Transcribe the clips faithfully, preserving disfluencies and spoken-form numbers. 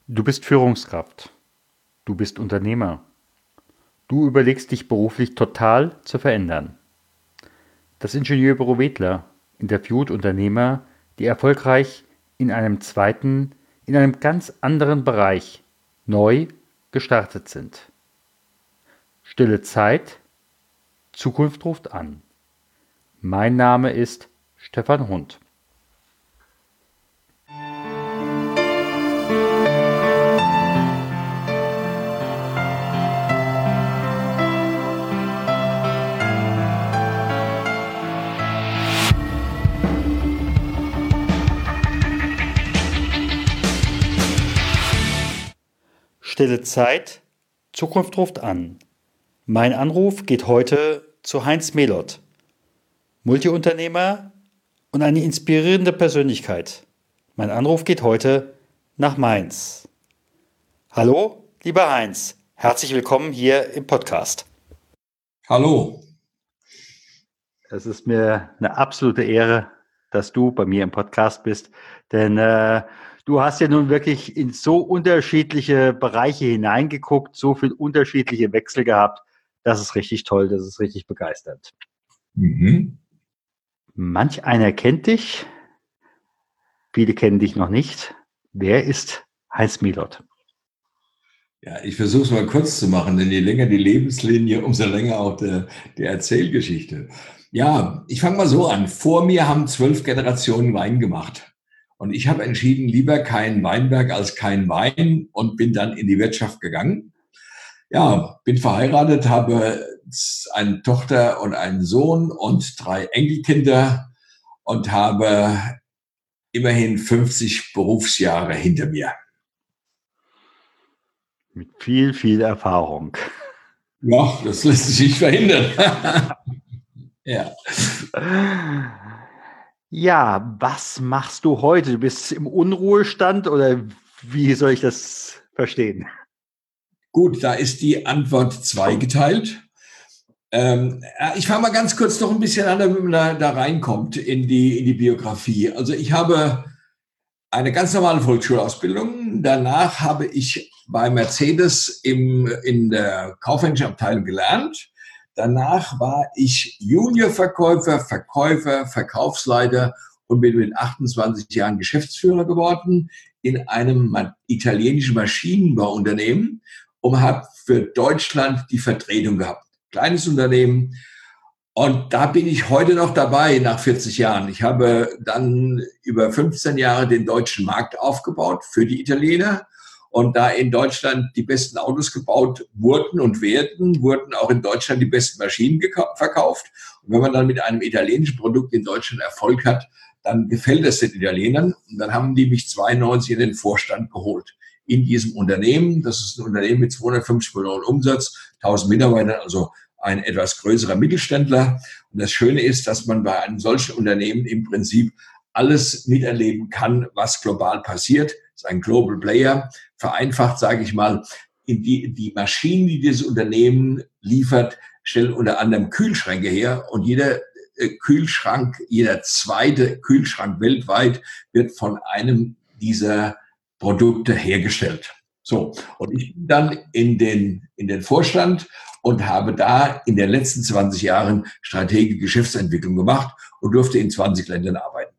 Du bist Führungskraft. Du bist Unternehmer. Du überlegst dich beruflich total zu verändern. Das Ingenieurbüro Wedler interviewt Unternehmer, die erfolgreich in einem zweiten, in einem ganz anderen Bereich neu gestartet sind. Stille Zeit, Zukunft ruft an. Mein Name ist Stefan Hund. Stille Zeit, Zukunft ruft an. Mein Anruf geht heute zu Heinz Melot, Multiunternehmer und eine inspirierende Persönlichkeit. Mein Anruf geht heute nach Mainz. Hallo, lieber Heinz, herzlich willkommen hier im Podcast. Hallo. Es ist mir eine absolute Ehre, dass du bei mir im Podcast bist, denn äh, du hast ja nun wirklich in so unterschiedliche Bereiche hineingeguckt, so viele unterschiedliche Wechsel gehabt. Das ist richtig toll, das ist richtig begeisternd. Mhm. Manch einer kennt dich, viele kennen dich noch nicht. Wer ist Heinz Melot? Ja, ich versuche es mal kurz zu machen, denn je länger die Lebenslinie, umso länger auch der, die Erzählgeschichte. Ja, ich fange mal so an. Vor mir haben zwölf Generationen Wein gemacht. Und ich habe entschieden, lieber kein Weinberg als kein Wein und bin dann in die Wirtschaft gegangen. Ja, bin verheiratet, habe eine Tochter und einen Sohn und drei Enkelkinder und habe immerhin fünfzig Berufsjahre hinter mir. Mit viel, viel Erfahrung. Ja, das lässt sich nicht verhindern. Ja. Ja, was machst du heute? Du bist im Unruhestand oder wie soll ich das verstehen? Gut, da ist die Antwort zweigeteilt. Ähm, ich fange mal ganz kurz noch ein bisschen an, damit man da, da reinkommt in die, in die Biografie. Also ich habe eine ganz normale Volksschulausbildung. Danach habe ich bei Mercedes im, in der kaufmännischen Abteilung gelernt. Danach war ich Juniorverkäufer, Verkäufer, Verkaufsleiter und bin mit achtundzwanzig Jahren Geschäftsführer geworden in einem italienischen Maschinenbauunternehmen und habe für Deutschland die Vertretung gehabt. Kleines Unternehmen. Und da bin ich heute noch dabei, nach vierzig Jahren. Ich habe dann über fünfzehn Jahre den deutschen Markt aufgebaut für die Italiener. Und da in Deutschland die besten Autos gebaut wurden und werden, wurden auch in Deutschland die besten Maschinen verkauft. Und wenn man dann mit einem italienischen Produkt in Deutschland Erfolg hat, dann gefällt es den Italienern. Und dann haben die mich zweiundneunzig in den Vorstand geholt. In diesem Unternehmen, das ist ein Unternehmen mit zweihundertfünfzig Millionen Umsatz, tausend Mitarbeitern, also ein etwas größerer Mittelständler. Und das Schöne ist, dass man bei einem solchen Unternehmen im Prinzip alles miterleben kann, was global passiert. Das ist ein Global Player. Vereinfacht, sage ich mal, in die, die Maschinen, die dieses Unternehmen liefert, stellen unter anderem Kühlschränke her. Und jeder Kühlschrank, jeder zweite Kühlschrank weltweit wird von einem dieser Produkte hergestellt. So, und ich bin dann in den, in den Vorstand und habe da in den letzten zwanzig Jahren strategische Geschäftsentwicklung gemacht und durfte in zwanzig Ländern arbeiten.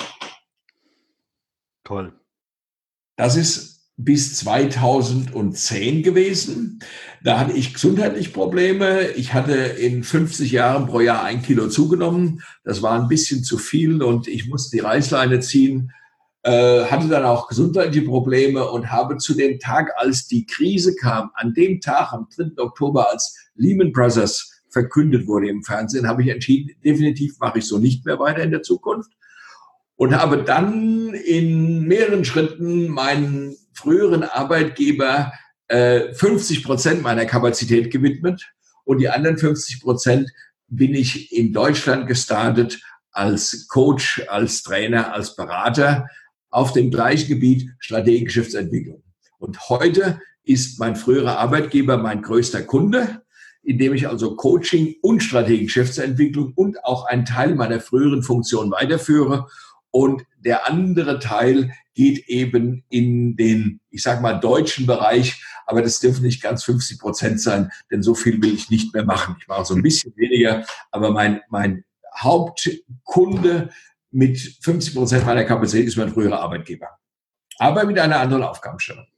Toll. Das ist bis zweitausendzehn gewesen. Da hatte ich gesundheitliche Probleme. Ich hatte in fünfzig Jahren pro Jahr ein Kilo zugenommen. Das war ein bisschen zu viel und ich musste die Reißleine ziehen. Hatte dann auch gesundheitliche Probleme und habe zu dem Tag, als die Krise kam, an dem Tag, am dritten Oktober, als Lehman Brothers verkündet wurde im Fernsehen, habe ich entschieden, definitiv mache ich so nicht mehr weiter in der Zukunft und habe dann in mehreren Schritten meinen früheren Arbeitgeber äh, fünfzig Prozent meiner Kapazität gewidmet und die anderen fünfzig Prozent bin ich in Deutschland gestartet als Coach, als Trainer, als Berater auf dem gleichen Gebiet strategische Geschäftsentwicklung. Und heute ist mein früherer Arbeitgeber mein größter Kunde, indem ich also Coaching und strategische Geschäftsentwicklung und auch einen Teil meiner früheren Funktion weiterführe. Und der andere Teil geht eben in den, ich sage mal, deutschen Bereich, aber das dürfen nicht ganz fünfzig Prozent sein, denn so viel will ich nicht mehr machen. Ich mache so ein bisschen weniger, aber mein, mein Hauptkunde mit fünfzig Prozent meiner Kapazität ist mein früherer Arbeitgeber. Aber mit einer anderen Aufgabenstellung.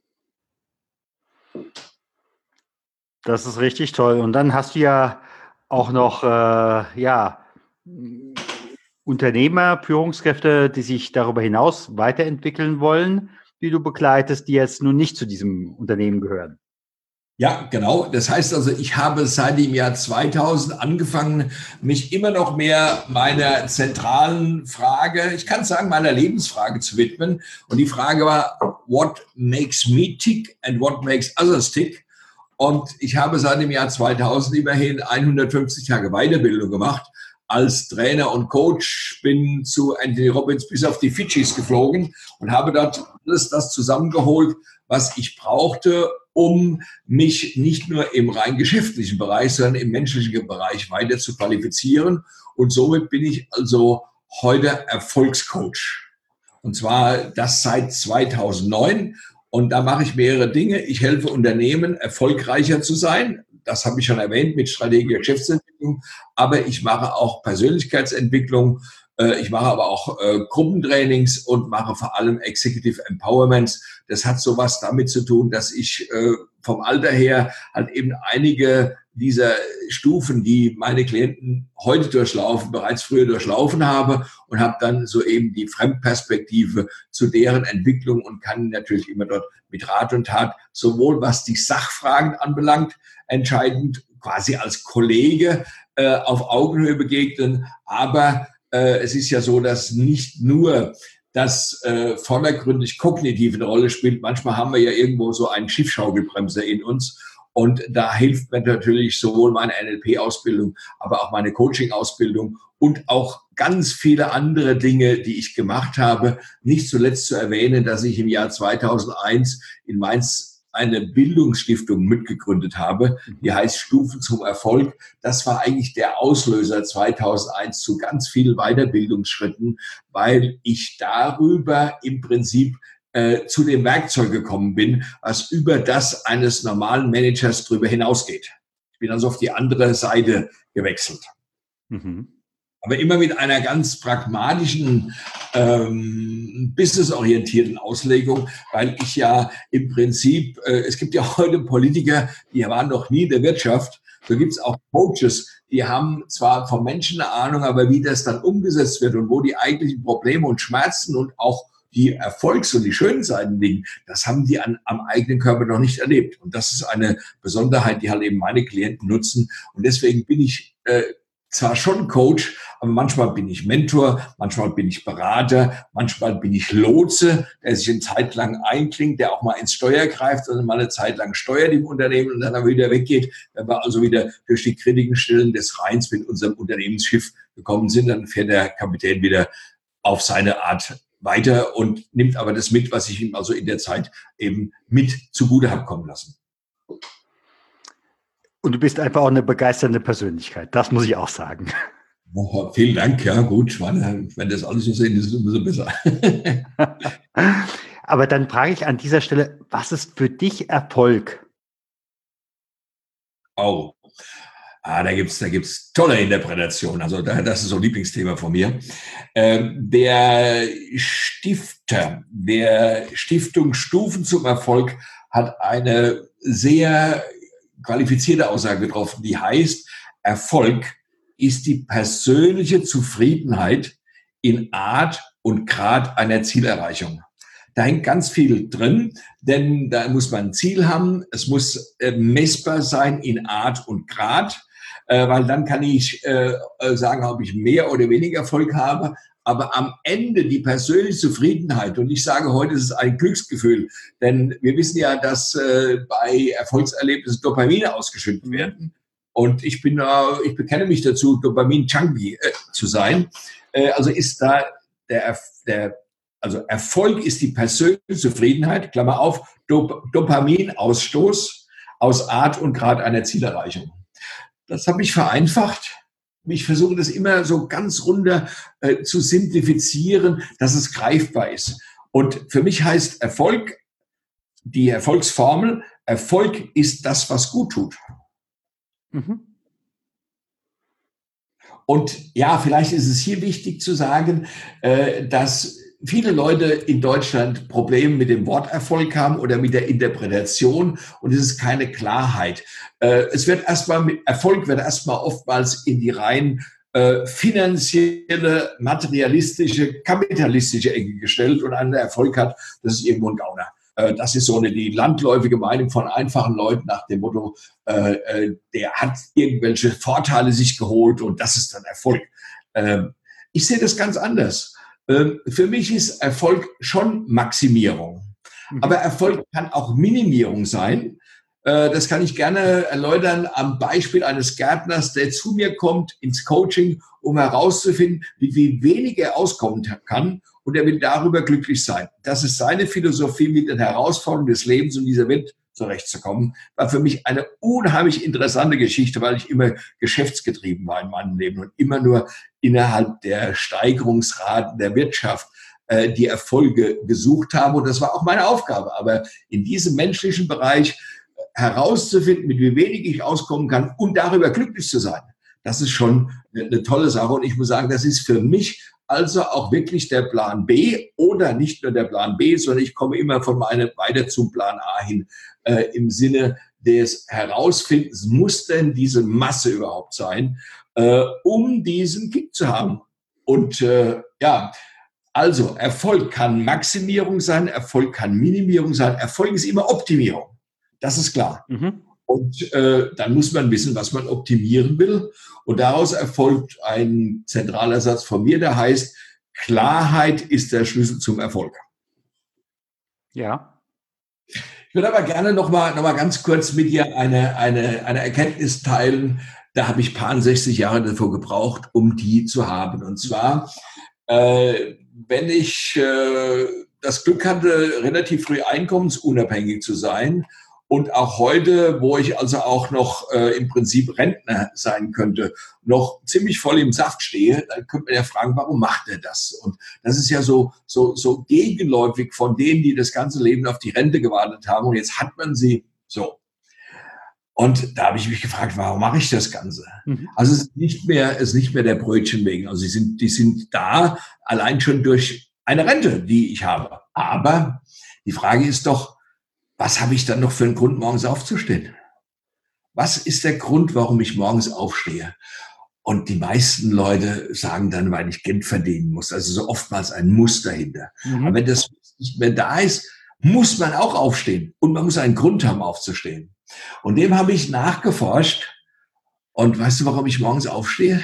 Das ist richtig toll. Und dann hast du ja auch noch äh, ja, Unternehmer, Führungskräfte, die sich darüber hinaus weiterentwickeln wollen, die du begleitest, die jetzt nun nicht zu diesem Unternehmen gehören. Ja, genau. Das heißt also, ich habe seit dem Jahr zweitausend angefangen, mich immer noch mehr meiner zentralen Frage, ich kann sagen, meiner Lebensfrage zu widmen. Und die Frage war, what makes me tick and what makes others tick? Und ich habe seit dem Jahr zweitausend immerhin hundertfünfzig Tage Weiterbildung gemacht als Trainer und Coach, bin zu Anthony Robbins bis auf die Fidschis geflogen und habe dort alles das zusammengeholt, was ich brauchte, um mich nicht nur im rein geschäftlichen Bereich, sondern im menschlichen Bereich weiter zu qualifizieren. Und somit bin ich also heute Erfolgscoach. Und zwar das seit zweitausendneun. Und da mache ich mehrere Dinge. Ich helfe Unternehmen, erfolgreicher zu sein. Das habe ich schon erwähnt mit strategischer Geschäftsentwicklung. Aber ich mache auch Persönlichkeitsentwicklung. Ich mache aber auch Gruppentrainings und mache vor allem Executive Empowerments. Das hat sowas damit zu tun, dass ich vom Alter her halt eben einige dieser Stufen, die meine Klienten heute durchlaufen, bereits früher durchlaufen habe und habe dann so eben die Fremdperspektive zu deren Entwicklung und kann natürlich immer dort mit Rat und Tat, sowohl was die Sachfragen anbelangt, entscheidend quasi als Kollege äh, auf Augenhöhe begegnen, aber äh, es ist ja so, dass nicht nur das äh, vordergründig kognitiv eine Rolle spielt. Manchmal haben wir ja irgendwo so einen Schiffschaukelbremser in uns. Und da hilft mir natürlich sowohl meine N L P-Ausbildung, aber auch meine Coaching-Ausbildung und auch ganz viele andere Dinge, die ich gemacht habe. Nicht zuletzt zu erwähnen, dass ich im Jahr zweitausendeins in Mainz eine Bildungsstiftung mitgegründet habe, die heißt Stufen zum Erfolg. Das war eigentlich der Auslöser zweitausendeins zu ganz vielen Weiterbildungsschritten, weil ich darüber im Prinzip äh, zu dem Werkzeug gekommen bin, was über das eines normalen Managers drüber hinausgeht. Ich bin also auf die andere Seite gewechselt. Mhm. Aber immer mit einer ganz pragmatischen, ähm, businessorientierten Auslegung, weil ich ja im Prinzip, äh, es gibt ja heute Politiker, die waren noch nie in der Wirtschaft. So gibt es auch Coaches, die haben zwar vom Menschen eine Ahnung, aber wie das dann umgesetzt wird und wo die eigentlichen Probleme und Schmerzen und auch die Erfolgs- und die schönen Seiten liegen, das haben die an, am eigenen Körper noch nicht erlebt. Und das ist eine Besonderheit, die halt eben meine Klienten nutzen. Und deswegen bin ich äh, zwar schon Coach, aber manchmal bin ich Mentor, manchmal bin ich Berater, manchmal bin ich Lotse, der sich eine Zeit lang einklingt, der auch mal ins Steuer greift und mal eine Zeit lang steuert im Unternehmen und dann wieder weggeht. Wenn wir also wieder durch die kritigen Stellen des Rheins mit unserem Unternehmensschiff gekommen sind, dann fährt der Kapitän wieder auf seine Art weiter und nimmt aber das mit, was ich ihm also in der Zeit eben mit zugute habe kommen lassen. Und du bist einfach auch eine begeisternde Persönlichkeit, das muss ich auch sagen. Oh, vielen Dank, ja gut, wenn das alles so sehen, ist es umso besser. Aber dann frage ich an dieser Stelle, was ist für dich Erfolg? Oh, ah, da gibt's, da gibt's tolle Interpretationen. Also da, das ist so ein Lieblingsthema von mir. Ähm, der Stifter der Stiftung Stufen zum Erfolg hat eine sehr qualifizierte Aussage getroffen, die heißt, Erfolg ist die persönliche Zufriedenheit in Art und Grad einer Zielerreichung. Da hängt ganz viel drin, denn da muss man ein Ziel haben, es muss äh, messbar sein in Art und Grad, äh, weil dann kann ich äh, sagen, ob ich mehr oder weniger Erfolg habe. Aber am Ende die persönliche Zufriedenheit, und ich sage heute, es ist ein Glücksgefühl, denn wir wissen ja, dass äh, bei Erfolgserlebnissen Dopamine ausgeschüttet werden. Und ich bin, äh, ich bekenne mich dazu, Dopamin-Junkie äh, zu sein. Äh, also ist da der, der, also Erfolg ist die persönliche Zufriedenheit, Klammer auf, Dop Dopaminausstoß aus Art und Grad einer Zielerreichung. Das habe ich vereinfacht ich versuche das immer so ganz runter äh, zu simplifizieren, dass es greifbar ist. Und für mich heißt Erfolg, die Erfolgsformel, Erfolg ist das, was gut tut. Mhm. Und ja, vielleicht ist es hier wichtig zu sagen, äh, dass viele Leute in Deutschland Probleme mit dem Wort Erfolg haben oder mit der Interpretation, und es ist keine Klarheit. Äh, es wird erstmal mit Erfolg wird erstmal oftmals in die rein äh, finanzielle, materialistische, kapitalistische Ecke gestellt, und einer, der Erfolg hat, das ist irgendwo ein Gauner. Äh, das ist so eine die landläufige Meinung von einfachen Leuten nach dem Motto, äh, äh, der hat irgendwelche Vorteile sich geholt und das ist dann Erfolg. Äh, ich sehe das ganz anders. Für mich ist Erfolg schon Maximierung. Mhm. Aber Erfolg kann auch Minimierung sein. Das kann ich gerne erläutern am Beispiel eines Gärtners, der zu mir kommt ins Coaching, um herauszufinden, wie, wie wenig er auskommen kann, und er will darüber glücklich sein. Das ist seine Philosophie, mit den Herausforderungen des Lebens und dieser Welt zurechtzukommen. War für mich eine unheimlich interessante Geschichte, weil ich immer geschäftsgetrieben war in meinem Leben und immer nur innerhalb der Steigerungsraten der Wirtschaft äh, die Erfolge gesucht habe. Und das war auch meine Aufgabe. Aber in diesem menschlichen Bereich herauszufinden, mit wie wenig ich auskommen kann und darüber glücklich zu sein, das ist schon eine tolle Sache. Und ich muss sagen, das ist für mich also auch wirklich der Plan B, oder nicht nur der Plan B, sondern ich komme immer von meinem weiter zum Plan A hin, äh, im Sinne des Herausfindens, muss denn diese Masse überhaupt sein, äh, um diesen Kick zu haben. Und äh, ja, also Erfolg kann Maximierung sein, Erfolg kann Minimierung sein, Erfolg ist immer Optimierung. Das ist klar. Mhm. Und äh, dann muss man wissen, was man optimieren will. Und daraus erfolgt ein zentraler Satz von mir, der heißt, Klarheit ist der Schlüssel zum Erfolg. Ja. Ich würde aber gerne noch mal, noch mal ganz kurz mit dir eine, eine, eine Erkenntnis teilen. Da habe ich paar sechzig Jahre davor gebraucht, um die zu haben. Und zwar, äh, wenn ich äh, das Glück hatte, relativ früh einkommensunabhängig zu sein, und auch heute, wo ich also auch noch äh, im Prinzip Rentner sein könnte, noch ziemlich voll im Saft stehe, dann könnte man ja fragen, warum macht er das? Und das ist ja so, so, so gegenläufig von denen, die das ganze Leben auf die Rente gewartet haben, und jetzt hat man sie so. Und da habe ich mich gefragt, warum mache ich das Ganze? Mhm. Also es ist nicht mehr, es ist nicht mehr der Brötchen wegen. Also sie sind, die sind da allein schon durch eine Rente, die ich habe. Aber die Frage ist doch, was habe ich dann noch für einen Grund, morgens aufzustehen? Was ist der Grund, warum ich morgens aufstehe? Und die meisten Leute sagen dann, weil ich Geld verdienen muss. Also so oftmals ein Muss dahinter. Mhm. Aber wenn das nicht mehr da ist, muss man auch aufstehen. Und man muss einen Grund haben, aufzustehen. Und dem habe ich nachgeforscht. Und weißt du, warum ich morgens aufstehe?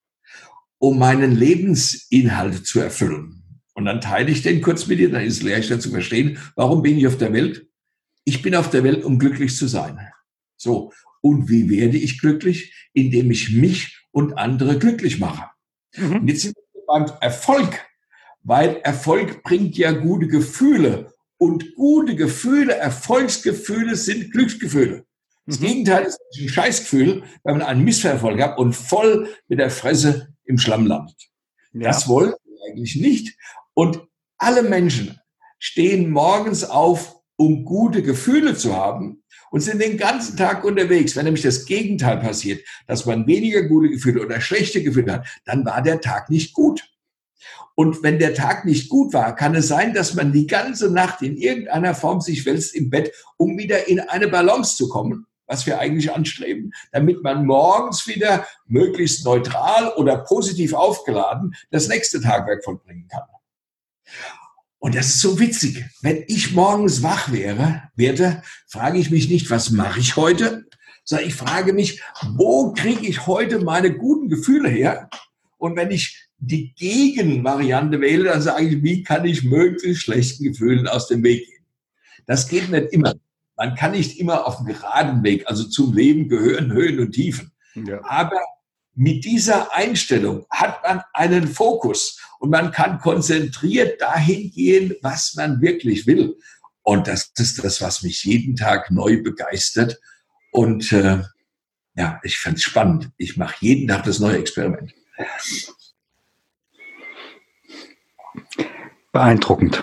Um meinen Lebensinhalt zu erfüllen. Und dann teile ich den kurz mit dir, dann ist es leichter zu verstehen, warum bin ich auf der Welt? Ich bin auf der Welt, um glücklich zu sein. So. Und wie werde ich glücklich? Indem ich mich und andere glücklich mache. Mhm. Und jetzt sind wir beim Erfolg. Weil Erfolg bringt ja gute Gefühle. Und gute Gefühle, Erfolgsgefühle sind Glücksgefühle. Das mhm. Gegenteil ist ein Scheißgefühl, wenn man einen Misserfolg hat und voll mit der Fresse im Schlamm landet. Ja. Das wollen wir eigentlich nicht. Und alle Menschen stehen morgens auf, um gute Gefühle zu haben, und sind den ganzen Tag unterwegs. Wenn nämlich das Gegenteil passiert, dass man weniger gute Gefühle oder schlechte Gefühle hat, dann war der Tag nicht gut. Und wenn der Tag nicht gut war, kann es sein, dass man die ganze Nacht in irgendeiner Form sich wälzt im Bett, um wieder in eine Balance zu kommen, was wir eigentlich anstreben, damit man morgens wieder möglichst neutral oder positiv aufgeladen das nächste Tagwerk vollbringen kann. Und das ist so witzig. Wenn ich morgens wach wäre, werde, frage ich mich nicht, was mache ich heute, sondern ich frage mich, wo kriege ich heute meine guten Gefühle her? Und wenn ich die Gegenvariante wähle, dann sage ich, wie kann ich möglichst schlechten Gefühlen aus dem Weg gehen? Das geht nicht immer. Man kann nicht immer auf dem geraden Weg, also zum Leben gehören Höhen und Tiefen. Ja. Aber mit dieser Einstellung hat man einen Fokus und man kann konzentriert dahin gehen, was man wirklich will. Und das ist das, was mich jeden Tag neu begeistert. Und äh, Ja, ich fand es spannend. Ich mache jeden Tag das neue Experiment. Beeindruckend.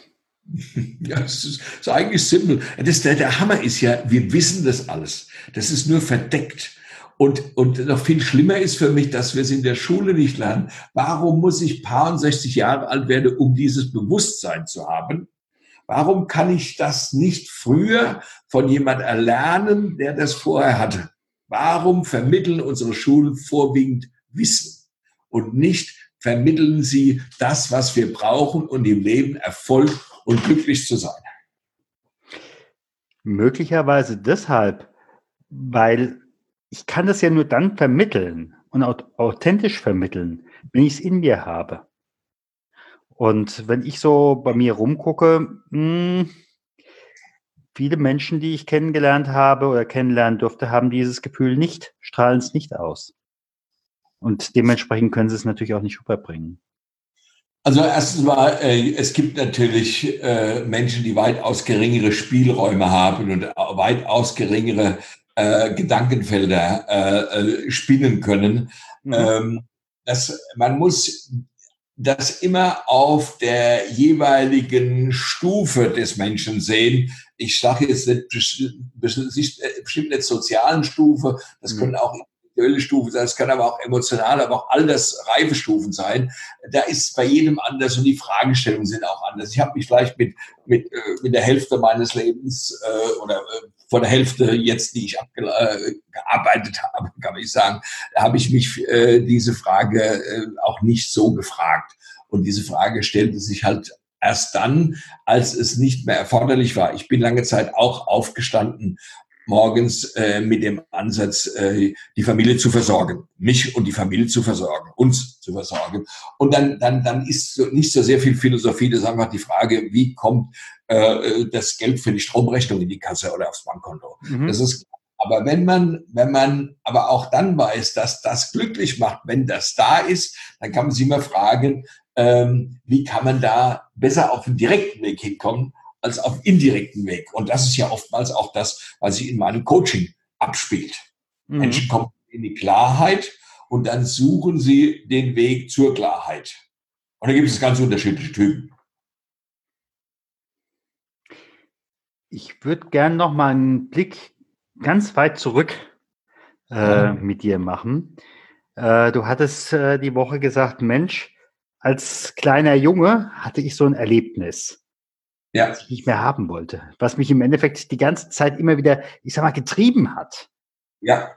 Ja, das ist, das ist eigentlich simpel. Das, der, der Hammer ist ja, wir wissen das alles. Das ist nur verdeckt. Und, und noch viel schlimmer ist für mich, dass wir es in der Schule nicht lernen. Warum muss ich paar sechzig Jahre alt werden, um dieses Bewusstsein zu haben? Warum kann ich das nicht früher von jemand erlernen, der das vorher hatte? Warum vermitteln unsere Schulen vorwiegend Wissen und nicht vermitteln sie das, was wir brauchen, um im Leben Erfolg und glücklich zu sein? Möglicherweise deshalb, weil ich kann das ja nur dann vermitteln und authentisch vermitteln, wenn ich es in mir habe. Und wenn ich so bei mir rumgucke, mh, viele Menschen, die ich kennengelernt habe oder kennenlernen durfte, haben dieses Gefühl nicht, strahlen es nicht aus. Und dementsprechend können sie es natürlich auch nicht rüberbringen. Also erstens mal, äh, es gibt natürlich äh, Menschen, die weitaus geringere Spielräume haben und weitaus geringere äh, Gedankenfelder äh, äh, spinnen können. Mhm. Ähm, das, man muss das immer auf der jeweiligen Stufe des Menschen sehen. Ich sage jetzt nicht bestimmt nicht sozialen Stufe, das mhm. können auch individuelle Stufen sein, das können aber auch emotionale, aber auch Altersreifestufen sein. Da ist bei jedem anders und die Fragestellungen sind auch anders. Ich habe mich vielleicht mit, mit, mit der Hälfte meines Lebens äh, oder äh, vor der Hälfte jetzt, die ich abgearbeitet habe, kann ich sagen, da habe ich mich äh, diese Frage äh, auch nicht so gefragt. Und diese Frage stellte sich halt erst dann, als es nicht mehr erforderlich war. Ich bin lange Zeit auch aufgestanden, morgens äh, mit dem Ansatz, äh, die Familie zu versorgen, mich und die Familie zu versorgen, uns zu versorgen. Und dann, dann, dann ist so, nicht so sehr viel Philosophie, das ist einfach die Frage, wie kommt äh, das Geld für die Stromrechnung in die Kasse oder aufs Bankkonto. Mhm. Das ist, aber wenn man, wenn man aber auch dann weiß, dass das glücklich macht, wenn das da ist, dann kann man sich immer fragen, ähm, wie kann man da besser auf den direkten Weg hinkommen, als auf indirekten Weg. Und das ist ja oftmals auch das, was sich in meinem Coaching abspielt. Mhm. Menschen kommen in die Klarheit und dann suchen sie den Weg zur Klarheit. Und da gibt es ganz unterschiedliche Typen. Ich würde gerne noch mal einen Blick ganz weit zurück äh, ja. mit dir machen. Äh, du hattest äh, die Woche gesagt, Mensch, als kleiner Junge hatte ich so ein Erlebnis. Ja. Was ich nicht mehr haben wollte, was mich im Endeffekt die ganze Zeit immer wieder, ich sag mal, getrieben hat. Ja.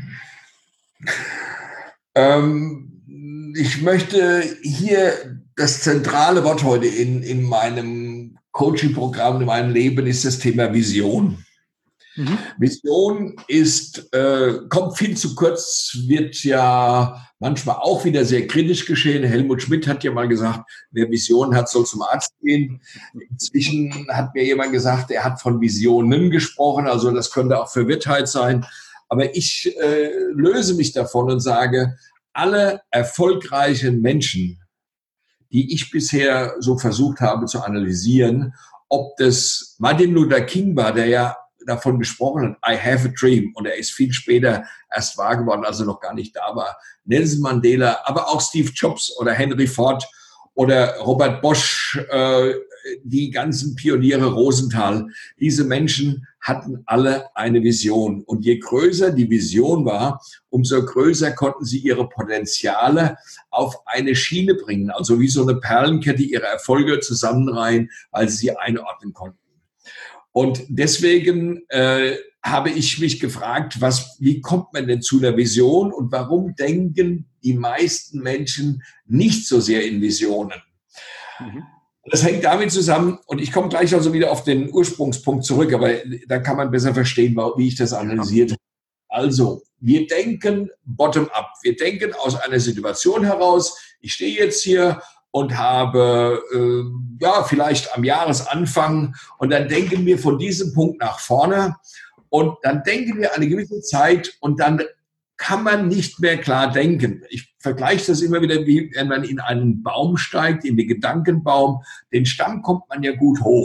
Ähm, ich möchte hier das zentrale Wort heute in, in meinem Coaching-Programm, in meinem Leben ist das Thema Vision. Mhm. Vision ist, äh, kommt viel zu kurz, wird ja manchmal auch wieder sehr kritisch geschehen. Helmut Schmidt hat ja mal gesagt, wer Vision hat, soll zum Arzt gehen. Inzwischen hat mir jemand gesagt, er hat von Visionen gesprochen, also das könnte auch Verwirrtheit sein. Aber ich äh, löse mich davon und sage, alle erfolgreichen Menschen, die ich bisher so versucht habe zu analysieren, ob das Martin Luther King war, der ja davon gesprochen hat, I have a dream. Und er ist viel später erst wahr geworden, als er noch gar nicht da war. Nelson Mandela, aber auch Steve Jobs oder Henry Ford oder Robert Bosch, äh, die ganzen Pioniere Rosenthal. Diese Menschen hatten alle eine Vision. Und je größer die Vision war, umso größer konnten sie ihre Potenziale auf eine Schiene bringen. Also wie so eine Perlenkette ihre Erfolge zusammenreihen, weil sie sie einordnen konnten. Und deswegen äh, habe ich mich gefragt, was, wie kommt man denn zu einer Vision und warum denken die meisten Menschen nicht so sehr in Visionen? Mhm. Das hängt damit zusammen, und ich komme gleich also wieder auf den Ursprungspunkt zurück, aber da kann man besser verstehen, wie ich das analysiert habe. Also, wir denken bottom-up. Wir denken aus einer Situation heraus, ich stehe jetzt hier und habe, äh, ja, vielleicht am Jahresanfang, und dann denken wir von diesem Punkt nach vorne und dann denken wir eine gewisse Zeit und dann kann man nicht mehr klar denken. Ich vergleiche das immer wieder, wie wenn man in einen Baum steigt, in den Gedankenbaum, den Stamm kommt man ja gut hoch.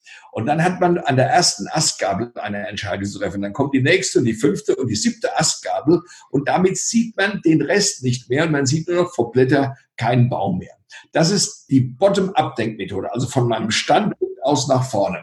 Und dann hat man an der ersten Astgabel eine Entscheidung zu treffen. Dann kommt die nächste und die fünfte und die siebte Astgabel. Und damit sieht man den Rest nicht mehr. Und man sieht nur noch vor Blätter keinen Baum mehr. Das ist die Bottom-up-Denkmethode, also von meinem Standpunkt aus nach vorne.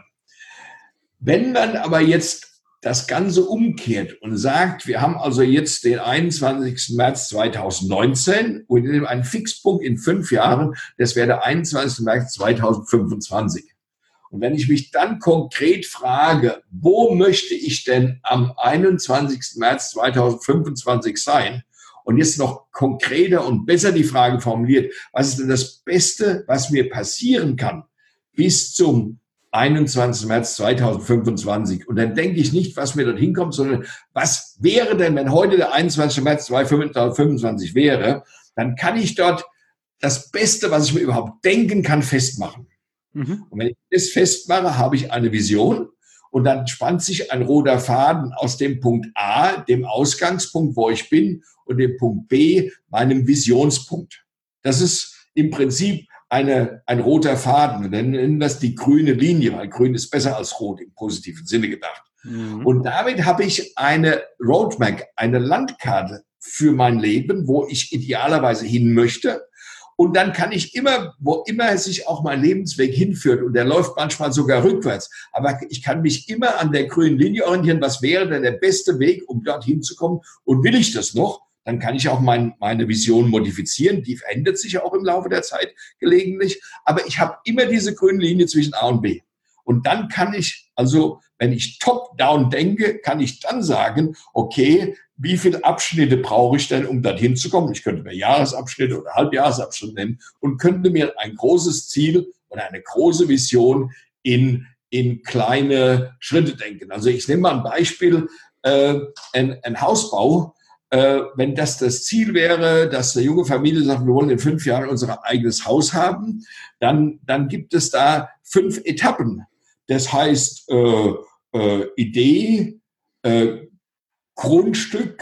Wenn man aber jetzt das Ganze umkehrt und sagt, wir haben also jetzt den einundzwanzigsten März zweitausendneunzehn und nehmen einen Fixpunkt in fünf Jahren, das wäre der einundzwanzigste März zweitausendfünfundzwanzig. Und wenn ich mich dann konkret frage, wo möchte ich denn am einundzwanzigsten März zweitausendfünfundzwanzig sein? Und jetzt noch konkreter und besser die Frage formuliert, was ist denn das Beste, was mir passieren kann bis zum einundzwanzigsten März zweitausendfünfundzwanzig? Und dann denke ich nicht, was mir dort hinkommt, sondern was wäre denn, wenn heute der einundzwanzigste März zweitausendfünfundzwanzig wäre, dann kann ich dort das Beste, was ich mir überhaupt denken kann, festmachen. Mhm. Und wenn ich das festmache, habe ich eine Vision und dann spannt sich ein roter Faden aus dem Punkt A, dem Ausgangspunkt, wo ich bin, und dem Punkt B, meinem Visionspunkt. Das ist im Prinzip eine, ein roter Faden. Wir nennen das die grüne Linie, weil grün ist besser als rot im positiven Sinne gedacht. Mhm. Und damit habe ich eine Roadmap, eine Landkarte für mein Leben, wo ich idealerweise hin möchte. Und dann kann ich immer, wo immer sich auch mein Lebensweg hinführt, und der läuft manchmal sogar rückwärts, aber ich kann mich immer an der grünen Linie orientieren, was wäre denn der beste Weg, um dorthin zu kommen, und will ich das noch, dann kann ich auch mein, meine Vision modifizieren, die verändert sich auch im Laufe der Zeit gelegentlich, aber ich habe immer diese grüne Linie zwischen A und B. Und dann kann ich, also wenn ich top-down denke, kann ich dann sagen, okay, wie viele Abschnitte brauche ich denn, um dorthin zu kommen? Ich könnte mir Jahresabschnitte oder Halbjahresabschnitte nehmen und könnte mir ein großes Ziel oder eine große Vision in, in kleine Schritte denken. Also ich nehme mal ein Beispiel, äh, ein, ein Hausbau. Äh, wenn das das Ziel wäre, dass eine junge Familie sagt, wir wollen in fünf Jahren unser eigenes Haus haben, dann, dann gibt es da fünf Etappen. Das heißt, äh, äh, Idee, äh, Grundstück,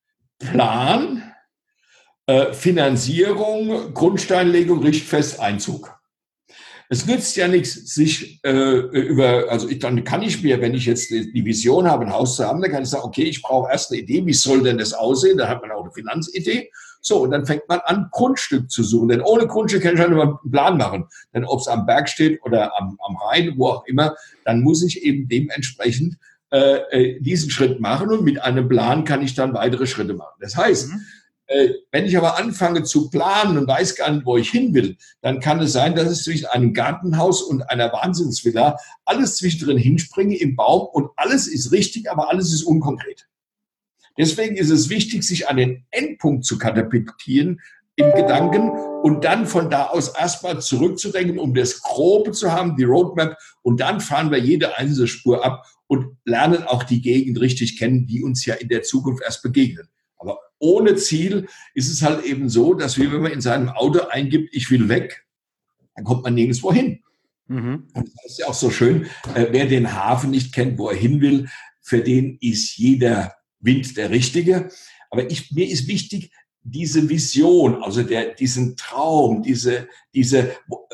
Plan, äh, Finanzierung, Grundsteinlegung, Richtfest, Einzug. Es nützt ja nichts, sich äh, über, also ich, dann kann ich mir, wenn ich jetzt die Vision habe, ein Haus zu haben, dann kann ich sagen, okay, ich brauche erst eine Idee, wie soll denn das aussehen? Da hat man auch eine Finanzidee. So, und dann fängt man an, Grundstück zu suchen. Denn ohne Grundstück kann ich halt nur einen Plan machen. Denn ob es am Berg steht oder am, am Rhein, wo auch immer, dann muss ich eben dementsprechend äh, diesen Schritt machen, und mit einem Plan kann ich dann weitere Schritte machen. Das heißt, mhm. äh, wenn ich aber anfange zu planen und weiß gar nicht, wo ich hin will, dann kann es sein, dass ich zwischen einem Gartenhaus und einer Wahnsinnsvilla alles zwischendrin hinspringe im Baum, und alles ist richtig, aber alles ist unkonkret. Deswegen ist es wichtig, sich an den Endpunkt zu katapultieren im Gedanken und dann von da aus erstmal zurückzudenken, um das Grobe zu haben, die Roadmap, und dann fahren wir jede einzelne Spur ab und lernen auch die Gegend richtig kennen, die uns ja in der Zukunft erst begegnen. Aber ohne Ziel ist es halt eben so, dass wie wenn man in seinem Auto eingibt, ich will weg, dann kommt man nirgendwo hin. Mhm. Und das ist ja auch so schön, äh, wer den Hafen nicht kennt, wo er hin will, für den ist jeder Wind der richtige. Aber ich, mir ist wichtig, diese Vision, also der, diesen Traum, diese, diese,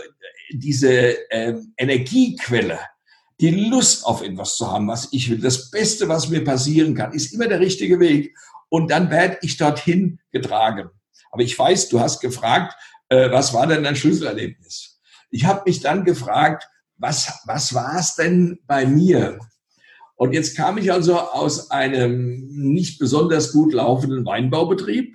diese äh, Energiequelle, die Lust auf etwas zu haben, was ich will, das Beste, was mir passieren kann, ist immer der richtige Weg. Und dann werde ich dorthin getragen. Aber ich weiß, du hast gefragt, äh, was war denn dein Schlüsselerlebnis? Ich habe mich dann gefragt, was, was war es denn bei mir? Und jetzt kam ich also aus einem nicht besonders gut laufenden Weinbaubetrieb.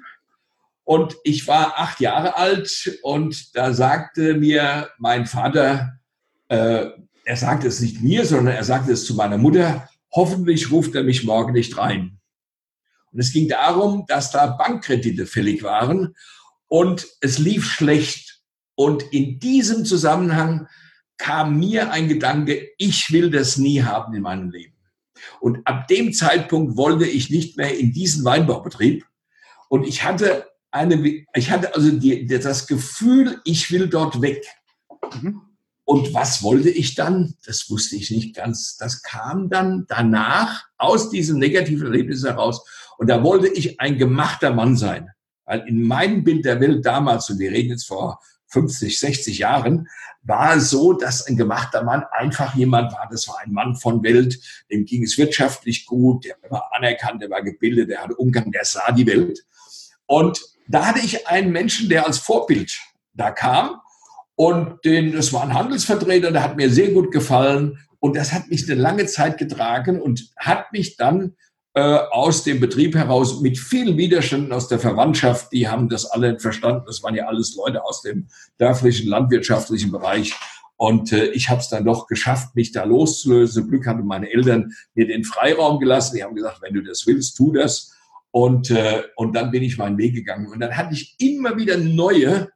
Und ich war acht Jahre alt, und da sagte mir mein Vater, äh, er sagte es nicht mir, sondern er sagte es zu meiner Mutter, hoffentlich ruft er mich morgen nicht rein. Und es ging darum, dass da Bankkredite fällig waren und es lief schlecht. Und in diesem Zusammenhang kam mir ein Gedanke, ich will das nie haben in meinem Leben. Und ab dem Zeitpunkt wollte ich nicht mehr in diesen Weinbaubetrieb. Und ich hatte eine, ich hatte also die, das Gefühl, ich will dort weg. Mhm. Und was wollte ich dann? Das wusste ich nicht ganz. Das kam dann danach aus diesem negativen Erlebnis heraus. Und da wollte ich ein gemachter Mann sein. Weil in meinem Bild der Welt damals, und wir reden jetzt vor fünfzig, sechzig Jahren, war es so, dass ein gemachter Mann einfach jemand war. Das war ein Mann von Welt, dem ging es wirtschaftlich gut, der war anerkannt, der war gebildet, der hatte Umgang, der sah die Welt. Und da hatte ich einen Menschen, der als Vorbild da kam. Und den, das war ein Handelsvertreter, der hat mir sehr gut gefallen. Und das hat mich eine lange Zeit getragen und hat mich dann äh, aus dem Betrieb heraus mit vielen Widerständen aus der Verwandtschaft, die haben das alle nicht verstanden. Das waren ja alles Leute aus dem dörflichen, landwirtschaftlichen Bereich. Und äh, ich habe es dann doch geschafft, mich da loszulösen. Zum Glück hatten meine Eltern mir den Freiraum gelassen. Die haben gesagt, wenn du das willst, tu das. Und, äh, und dann bin ich meinen Weg gegangen. Und dann hatte ich immer wieder neue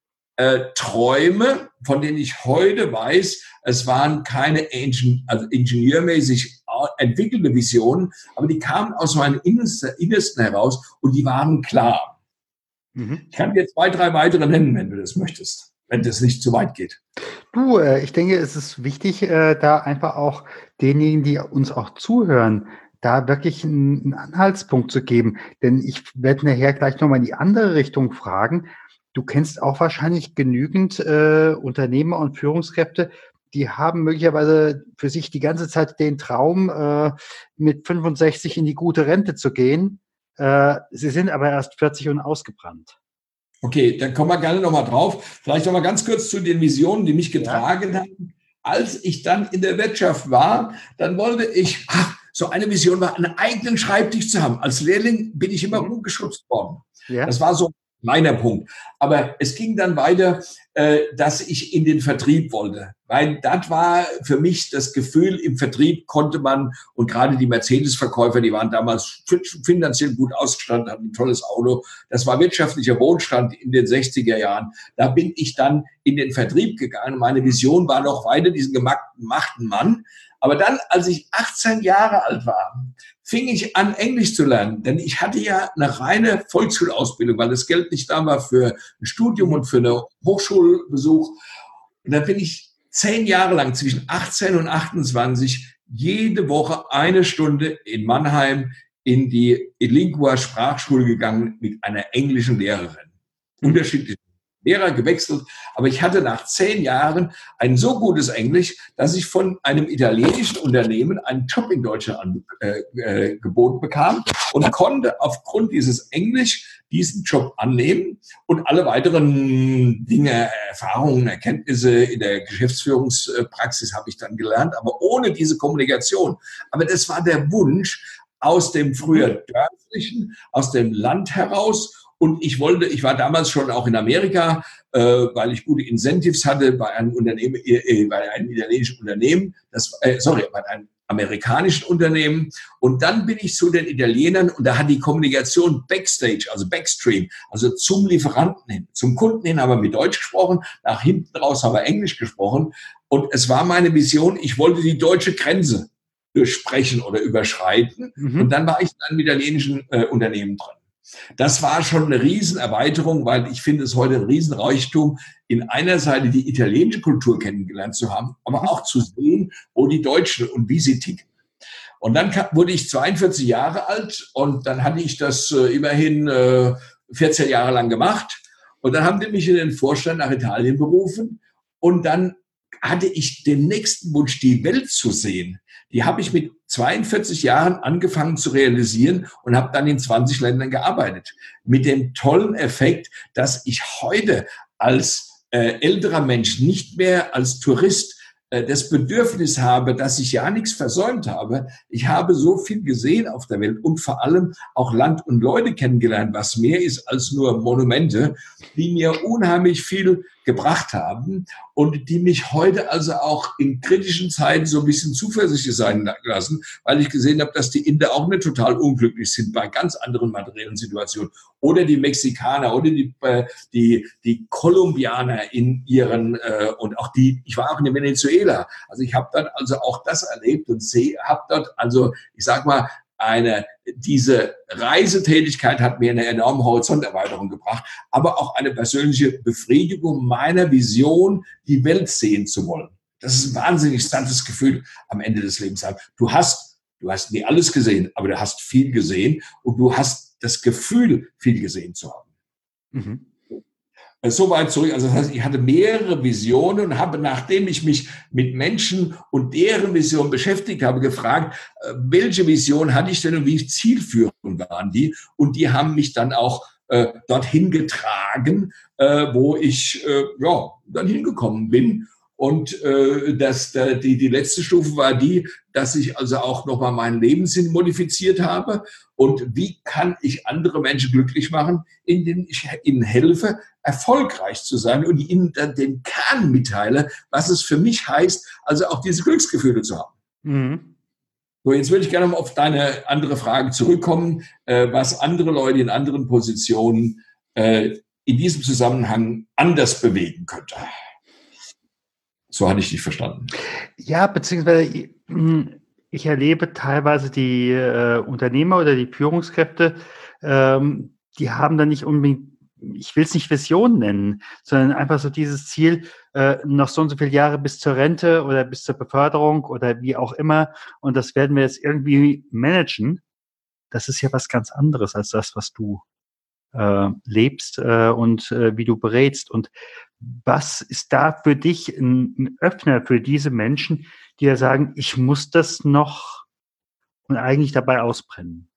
äh, Träume, von denen ich heute weiß, es waren keine Ingen- also ingenieurmäßig entwickelte Visionen, aber die kamen aus meinem Innersten, Innersten heraus und die waren klar. Mhm. Ich kann dir zwei, drei weitere nennen, wenn du das möchtest, wenn das nicht zu weit geht. Du, äh, ich denke, es ist wichtig, äh, da einfach auch denjenigen, die uns auch zuhören, da wirklich einen, einen Anhaltspunkt zu geben. Denn ich werde nachher gleich nochmal in die andere Richtung fragen. Du kennst auch wahrscheinlich genügend äh, Unternehmer und Führungskräfte, die haben möglicherweise für sich die ganze Zeit den Traum, äh, mit fünfundsechzig in die gute Rente zu gehen. Äh, sie sind aber erst vierzig und ausgebrannt. Okay, dann kommen wir gerne nochmal drauf. Vielleicht nochmal ganz kurz zu den Visionen, die mich getragen ja. haben. Als ich dann in der Wirtschaft war, dann wollte ich, ach, so eine Vision war, einen eigenen Schreibtisch zu haben. Als Lehrling bin ich immer mhm. rumgeschubst worden. Ja. Das war so meiner Punkt. Aber es ging dann weiter, äh, dass ich in den Vertrieb wollte. Weil das war für mich das Gefühl, im Vertrieb konnte man, und gerade die Mercedes-Verkäufer, die waren damals finanziell gut ausgestattet, hatten ein tolles Auto. Das war wirtschaftlicher Wohlstand in den sechziger Jahren. Da bin ich dann in den Vertrieb gegangen. Meine Vision war noch weiter, diesen gemachten Mann. Aber dann, als ich achtzehn Jahre alt war, fing ich an, Englisch zu lernen. Denn ich hatte ja eine reine Volksschulausbildung, weil das Geld nicht da war für ein Studium und für einen Hochschulbesuch. Und dann bin ich zehn Jahre lang, zwischen achtzehn und achtundzwanzig, jede Woche eine Stunde in Mannheim in die Lingua-Sprachschule gegangen mit einer englischen Lehrerin. Unterschiedliche Lehrer gewechselt, aber ich hatte nach zehn Jahren ein so gutes Englisch, dass ich von einem italienischen Unternehmen einen Job in Deutschland angeboten äh, bekam und konnte aufgrund dieses Englisch diesen Job annehmen und alle weiteren Dinge, Erfahrungen, Erkenntnisse in der Geschäftsführungspraxis habe ich dann gelernt, aber ohne diese Kommunikation. Aber das war der Wunsch aus dem früher dörflichen, aus dem Land heraus. Und ich wollte, ich war damals schon auch in Amerika, äh, weil ich gute Incentives hatte bei einem Unternehmen, äh, bei einem italienischen Unternehmen, das, äh, sorry, bei einem amerikanischen Unternehmen. Und dann bin ich zu den Italienern und da hat die Kommunikation Backstage, also Backstream, also zum Lieferanten hin, zum Kunden hin haben wir mit Deutsch gesprochen, nach hinten raus haben wir Englisch gesprochen. Und es war meine Vision, ich wollte die deutsche Grenze durchsprechen oder überschreiten. Mhm. Und dann war ich in einem italienischen äh, Unternehmen drin. Das war schon eine Riesenerweiterung, weil ich finde es heute ein Riesenreichtum, in einer Seite die italienische Kultur kennengelernt zu haben, aber auch zu sehen, wo die Deutschen und wie sie ticken. Und dann kam, wurde ich zweiundvierzig Jahre alt und dann hatte ich das äh, immerhin äh, vierzehn Jahre lang gemacht. Und dann haben die mich in den Vorstand nach Italien berufen und dann hatte ich den nächsten Wunsch, die Welt zu sehen. Die habe ich mit zweiundvierzig Jahren angefangen zu realisieren und habe dann in zwanzig Ländern gearbeitet. Mit dem tollen Effekt, dass ich heute als äh, älterer Mensch nicht mehr als Tourist äh, das Bedürfnis habe, dass ich ja nichts versäumt habe. Ich habe so viel gesehen auf der Welt und vor allem auch Land und Leute kennengelernt, was mehr ist als nur Monumente, die mir unheimlich viel gebracht haben und die mich heute also auch in kritischen Zeiten so ein bisschen zuversichtlich sein lassen, weil ich gesehen habe, dass die Inder auch nicht total unglücklich sind bei ganz anderen materiellen Situationen. Oder die Mexikaner oder die, die, die Kolumbianer in ihren, äh, und auch die, ich war auch in Venezuela. Also ich habe dann also auch das erlebt und sehe, habe dort also, ich sag mal, eine, diese Reisetätigkeit hat mir eine enorme Horizonterweiterung gebracht, aber auch eine persönliche Befriedigung meiner Vision, die Welt sehen zu wollen. Das ist ein wahnsinnig sanftes Gefühl am Ende des Lebens. Du hast, du hast nie alles gesehen, aber du hast viel gesehen und du hast das Gefühl, viel gesehen zu haben. Mhm. so weit zurück. Also das heißt, ich hatte mehrere Visionen und habe, nachdem ich mich mit Menschen und deren Vision beschäftigt habe, gefragt, welche Vision hatte ich denn und wie zielführend waren die? Und die haben mich dann auch äh, dorthin getragen, äh, wo ich äh, ja dann hingekommen bin. Und äh, das, die, die letzte Stufe war die, dass ich also auch nochmal meinen Lebenssinn modifiziert habe. Und wie kann ich andere Menschen glücklich machen, indem ich ihnen helfe, erfolgreich zu sein und ihnen dann den Kern mitteile, was es für mich heißt, also auch diese Glücksgefühle zu haben. Mhm. So, jetzt würde ich gerne mal auf deine andere Frage zurückkommen, äh, was andere Leute in anderen Positionen äh, in diesem Zusammenhang anders bewegen könnte. So hatte ich dich verstanden. Ja, beziehungsweise ich erlebe teilweise die äh, Unternehmer oder die Führungskräfte, ähm, die haben da nicht unbedingt, ich will es nicht Vision nennen, sondern einfach so dieses Ziel, äh, noch so und so viele Jahre bis zur Rente oder bis zur Beförderung oder wie auch immer. Und das werden wir jetzt irgendwie managen. Das ist ja was ganz anderes als das, was du äh, lebst äh, und äh, wie du berätst. Und was ist da für dich ein, ein Öffner für diese Menschen, die ja sagen, ich muss das noch und eigentlich dabei ausbrennen?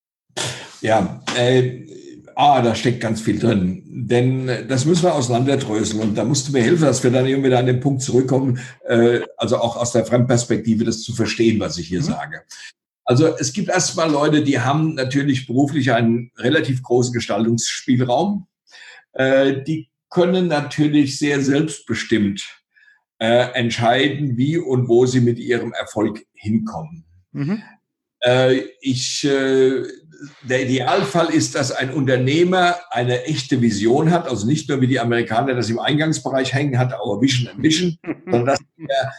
Ja, äh, ah, da steckt ganz viel drin. Denn das müssen wir auseinanderdröseln. Und da musst du mir helfen, dass wir dann irgendwie an den Punkt zurückkommen, äh, also auch aus der Fremdperspektive das zu verstehen, was ich hier mhm. sage. Also es gibt erstmal Leute, die haben natürlich beruflich einen relativ großen Gestaltungsspielraum. Äh, die können natürlich sehr selbstbestimmt äh, entscheiden, wie und wo sie mit ihrem Erfolg hinkommen. Mhm. Äh, ich, äh, der Idealfall ist, dass ein Unternehmer eine echte Vision hat, also nicht nur wie die Amerikaner das im Eingangsbereich hängen hat, our Vision and Mission, sondern dass er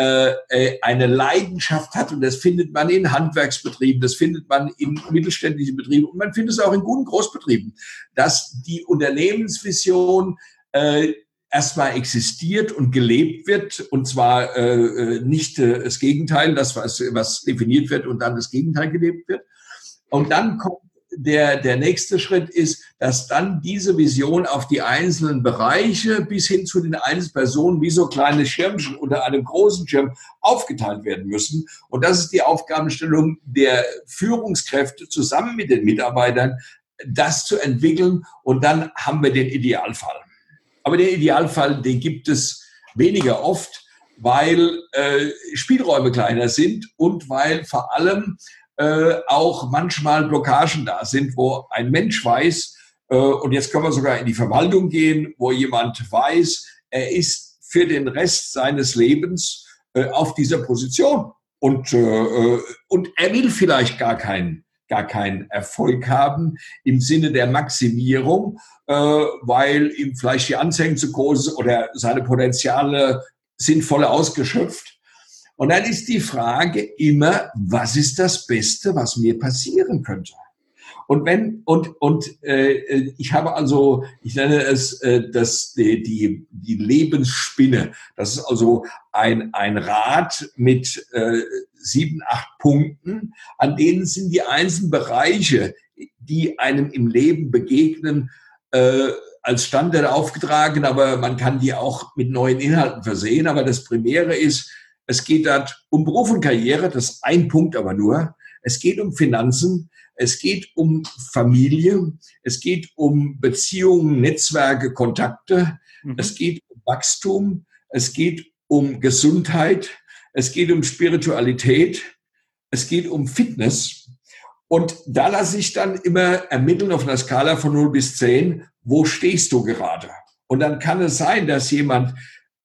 äh, eine Leidenschaft hat, und das findet man in Handwerksbetrieben, das findet man in mittelständischen Betrieben und man findet es auch in guten Großbetrieben, dass die Unternehmensvision äh, erstmal existiert und gelebt wird, und zwar äh, nicht äh, das Gegenteil, das was, was definiert wird und dann das Gegenteil gelebt wird. Und dann kommt der, der nächste Schritt ist, dass dann diese Vision auf die einzelnen Bereiche bis hin zu den einzelnen Personen wie so kleine Schirmchen unter einem großen Schirm aufgeteilt werden müssen. Und das ist die Aufgabenstellung der Führungskräfte zusammen mit den Mitarbeitern, das zu entwickeln. Und dann haben wir den Idealfall. Aber den Idealfall, den gibt es weniger oft, weil äh, Spielräume kleiner sind und weil vor allem äh, auch manchmal Blockagen da sind, wo ein Mensch weiß, äh, und jetzt können wir sogar in die Verwaltung gehen, wo jemand weiß, er ist für den Rest seines Lebens äh, auf dieser Position. Und, äh, und er will vielleicht gar keinen, gar keinen Erfolg haben im Sinne der Maximierung, äh, weil ihm vielleicht die Anzeigen zu groß ist oder seine Potenziale sind voll ausgeschöpft. Und dann ist die Frage immer, was ist das Beste, was mir passieren könnte? Und wenn und und äh, ich habe also, ich nenne es äh, das die, die die Lebensspinne. Das ist also ein ein Rad mit äh, sieben, acht Punkten, an denen sind die einzelnen Bereiche, die einem im Leben begegnen, äh, als Standard aufgetragen, aber man kann die auch mit neuen Inhalten versehen. Aber das Primäre ist, es geht dort um Beruf und Karriere, das ist ein Punkt aber nur. Es geht um Finanzen, es geht um Familie, es geht um Beziehungen, Netzwerke, Kontakte, mhm. es geht um Wachstum, es geht um Gesundheit, es geht um Spiritualität, es geht um Fitness. Und da lasse ich dann immer ermitteln auf einer Skala von null bis zehn, wo stehst du gerade? Und dann kann es sein, dass jemand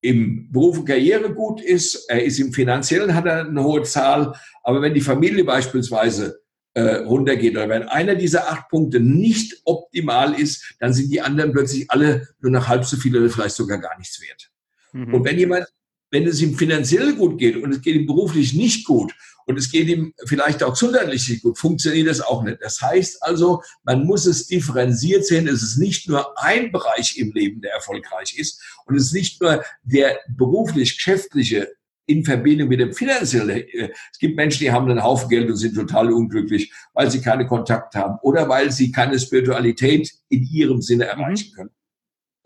im Beruf und Karriere gut ist, er ist im Finanziellen, hat er eine hohe Zahl, aber wenn die Familie beispielsweise äh, runtergeht oder wenn einer dieser acht Punkte nicht optimal ist, dann sind die anderen plötzlich alle nur noch halb so viel oder vielleicht sogar gar nichts wert. Mhm. Und wenn jemand, wenn es ihm finanziell gut geht und es geht ihm beruflich nicht gut und es geht ihm vielleicht auch gesundheitlich nicht gut, funktioniert das auch nicht. Das heißt also, man muss es differenziert sehen. Es ist nicht nur ein Bereich im Leben, der erfolgreich ist, und es ist nicht nur der beruflich-geschäftliche in Verbindung mit dem finanziellen. Es gibt Menschen, die haben einen Haufen Geld und sind total unglücklich, weil sie keine Kontakte haben oder weil sie keine Spiritualität in ihrem Sinne erreichen können.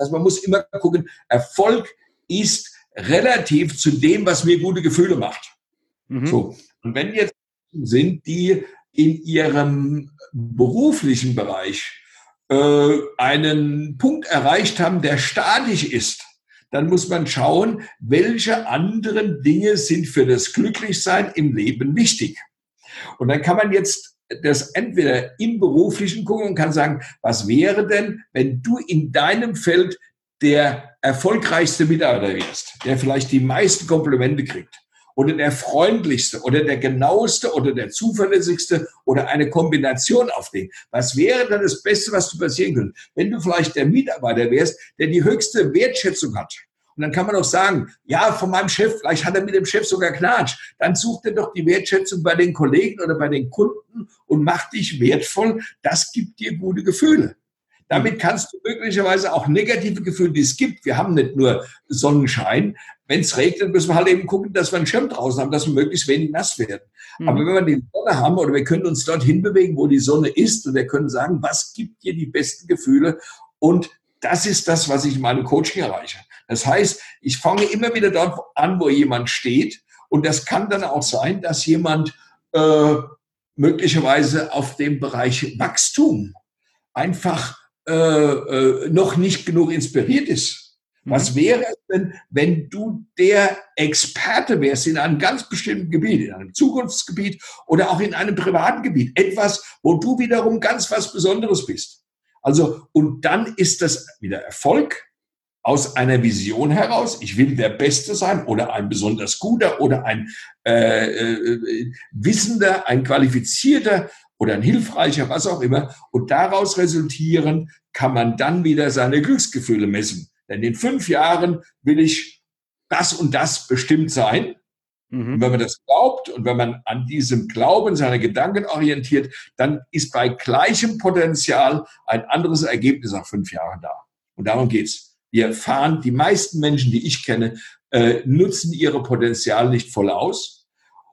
Also man muss immer gucken, Erfolg ist relativ zu dem, was mir gute Gefühle macht. Mhm. So. Und wenn jetzt sind, die in ihrem beruflichen Bereich äh, einen Punkt erreicht haben, der statisch ist, dann muss man schauen, welche anderen Dinge sind für das Glücklichsein im Leben wichtig. Und dann kann man jetzt das entweder im Beruflichen gucken und kann sagen, was wäre denn, wenn du in deinem Feld der erfolgreichste Mitarbeiter wärst, der vielleicht die meisten Komplimente kriegt oder der freundlichste oder der genaueste oder der zuverlässigste oder eine Kombination auf den. Was wäre dann das Beste, was du passieren könnte? Wenn du vielleicht der Mitarbeiter wärst, der die höchste Wertschätzung hat. Und dann kann man auch sagen, ja, von meinem Chef, vielleicht hat er mit dem Chef sogar Knatsch. Dann sucht er doch die Wertschätzung bei den Kollegen oder bei den Kunden und macht dich wertvoll. Das gibt dir gute Gefühle. Damit kannst du möglicherweise auch negative Gefühle, die es gibt. Wir haben nicht nur Sonnenschein. Wenn es regnet, müssen wir halt eben gucken, dass wir einen Schirm draußen haben, dass wir möglichst wenig nass werden. Mhm. Aber wenn wir die Sonne haben oder wir können uns dorthin bewegen, wo die Sonne ist und wir können sagen, was gibt dir die besten Gefühle? Und das ist das, was ich in meinem Coaching erreiche. Das heißt, ich fange immer wieder dort an, wo jemand steht. Und das kann dann auch sein, dass jemand äh, möglicherweise auf dem Bereich Wachstum einfach äh, äh, noch nicht genug inspiriert ist. Was wäre es denn, wenn du der Experte wärst in einem ganz bestimmten Gebiet, in einem Zukunftsgebiet oder auch in einem privaten Gebiet? Etwas, wo du wiederum ganz was Besonderes bist. Also, und dann ist das wieder Erfolg aus einer Vision heraus. Ich will der Beste sein oder ein besonders guter oder ein äh, äh, Wissender, ein Qualifizierter oder ein Hilfreicher, was auch immer. Und daraus resultieren kann man dann wieder seine Glücksgefühle messen. Denn in fünf Jahren will ich das und das bestimmt sein. Mhm. Und wenn man das glaubt und wenn man an diesem Glauben seine Gedanken orientiert, dann ist bei gleichem Potenzial ein anderes Ergebnis nach fünf Jahren da. Und darum geht's. Wir fahren, die meisten Menschen, die ich kenne, äh, nutzen ihre Potenziale nicht voll aus.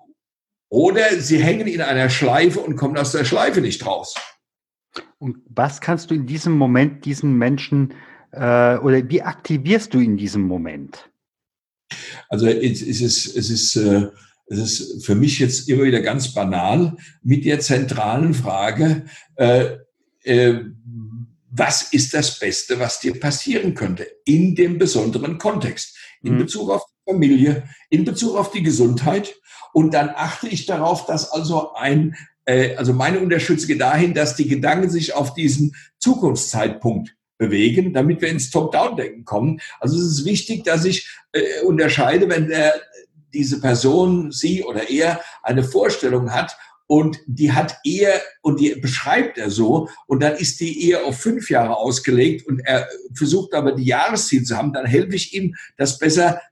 Oder sie hängen in einer Schleife und kommen aus der Schleife nicht raus. Und was kannst du in diesem Moment diesen Menschen äh, oder wie aktivierst du in diesem Moment? Also es ist, es ist, äh, es ist für mich jetzt immer wieder ganz banal mit der zentralen Frage, äh, äh, was ist das Beste, was dir passieren könnte in dem besonderen Kontext, in mhm. Bezug auf die Familie, in Bezug auf die Gesundheit. Und dann achte ich darauf, dass also ein, äh, also meine Unterstützung geht dahin, dass die Gedanken sich auf diesen Zukunftszeitpunkt bewegen, damit wir ins Top-Down-Denken kommen. Also es ist wichtig, dass ich äh, unterscheide, wenn der, diese Person, sie oder er, eine Vorstellung hat, und die hat er, und die beschreibt er so, und dann ist die eher auf fünf Jahre ausgelegt und er versucht aber die Jahresziele zu haben, dann helfe ich ihm, das besser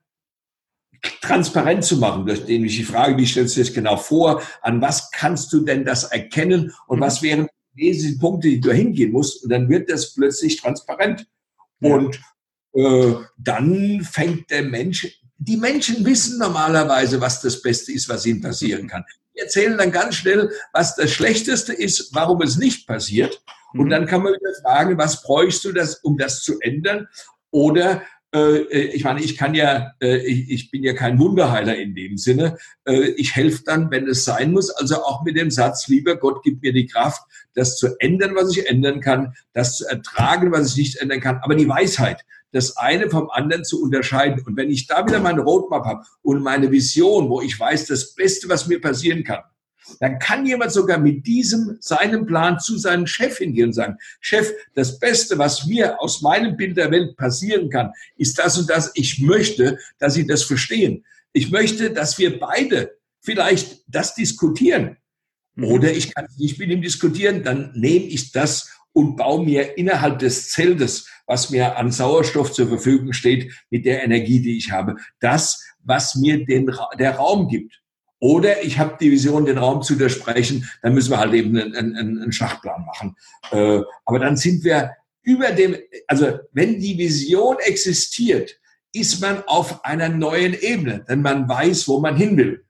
transparent zu machen, durch den ich die Frage, wie stellst du das genau vor, an was kannst du denn das erkennen und was wären diese Punkte, die du hingehen musst, und dann wird das plötzlich transparent. Ja. Und äh, dann fängt der Mensch, die Menschen wissen normalerweise, was das Beste ist, was ihnen passieren kann. Die erzählen dann ganz schnell, was das Schlechteste ist, warum es nicht passiert. Und mhm. dann kann man wieder fragen, was bräuchst du, das, um das zu ändern? Oder äh, ich meine, ich kann ja, äh, ich, ich bin ja kein Wunderheiler in dem Sinne. Äh, ich helfe dann, wenn es sein muss, also auch mit dem Satz, lieber Gott, gib mir die Kraft, das zu ändern, was ich ändern kann, das zu ertragen, was ich nicht ändern kann, aber die Weisheit, das eine vom anderen zu unterscheiden. Und wenn ich da wieder meine Roadmap habe und meine Vision, wo ich weiß, das Beste, was mir passieren kann, dann kann jemand sogar mit diesem, seinem Plan zu seinem Chef hingehen und sagen, Chef, das Beste, was mir aus meinem Bild der Welt passieren kann, ist das und das. Ich möchte, dass Sie das verstehen. Ich möchte, dass wir beide vielleicht das diskutieren. Oder ich kann nicht mit ihm diskutieren, dann nehme ich das und baue mir innerhalb des Zeltes, was mir an Sauerstoff zur Verfügung steht, mit der Energie, die ich habe, das, was mir den, der Raum gibt. Oder ich habe die Vision, den Raum zu widersprechen, dann müssen wir halt eben einen, einen, einen Schachplan machen. Äh, aber dann sind wir über dem, also wenn die Vision existiert, ist man auf einer neuen Ebene, denn man weiß, wo man hin will.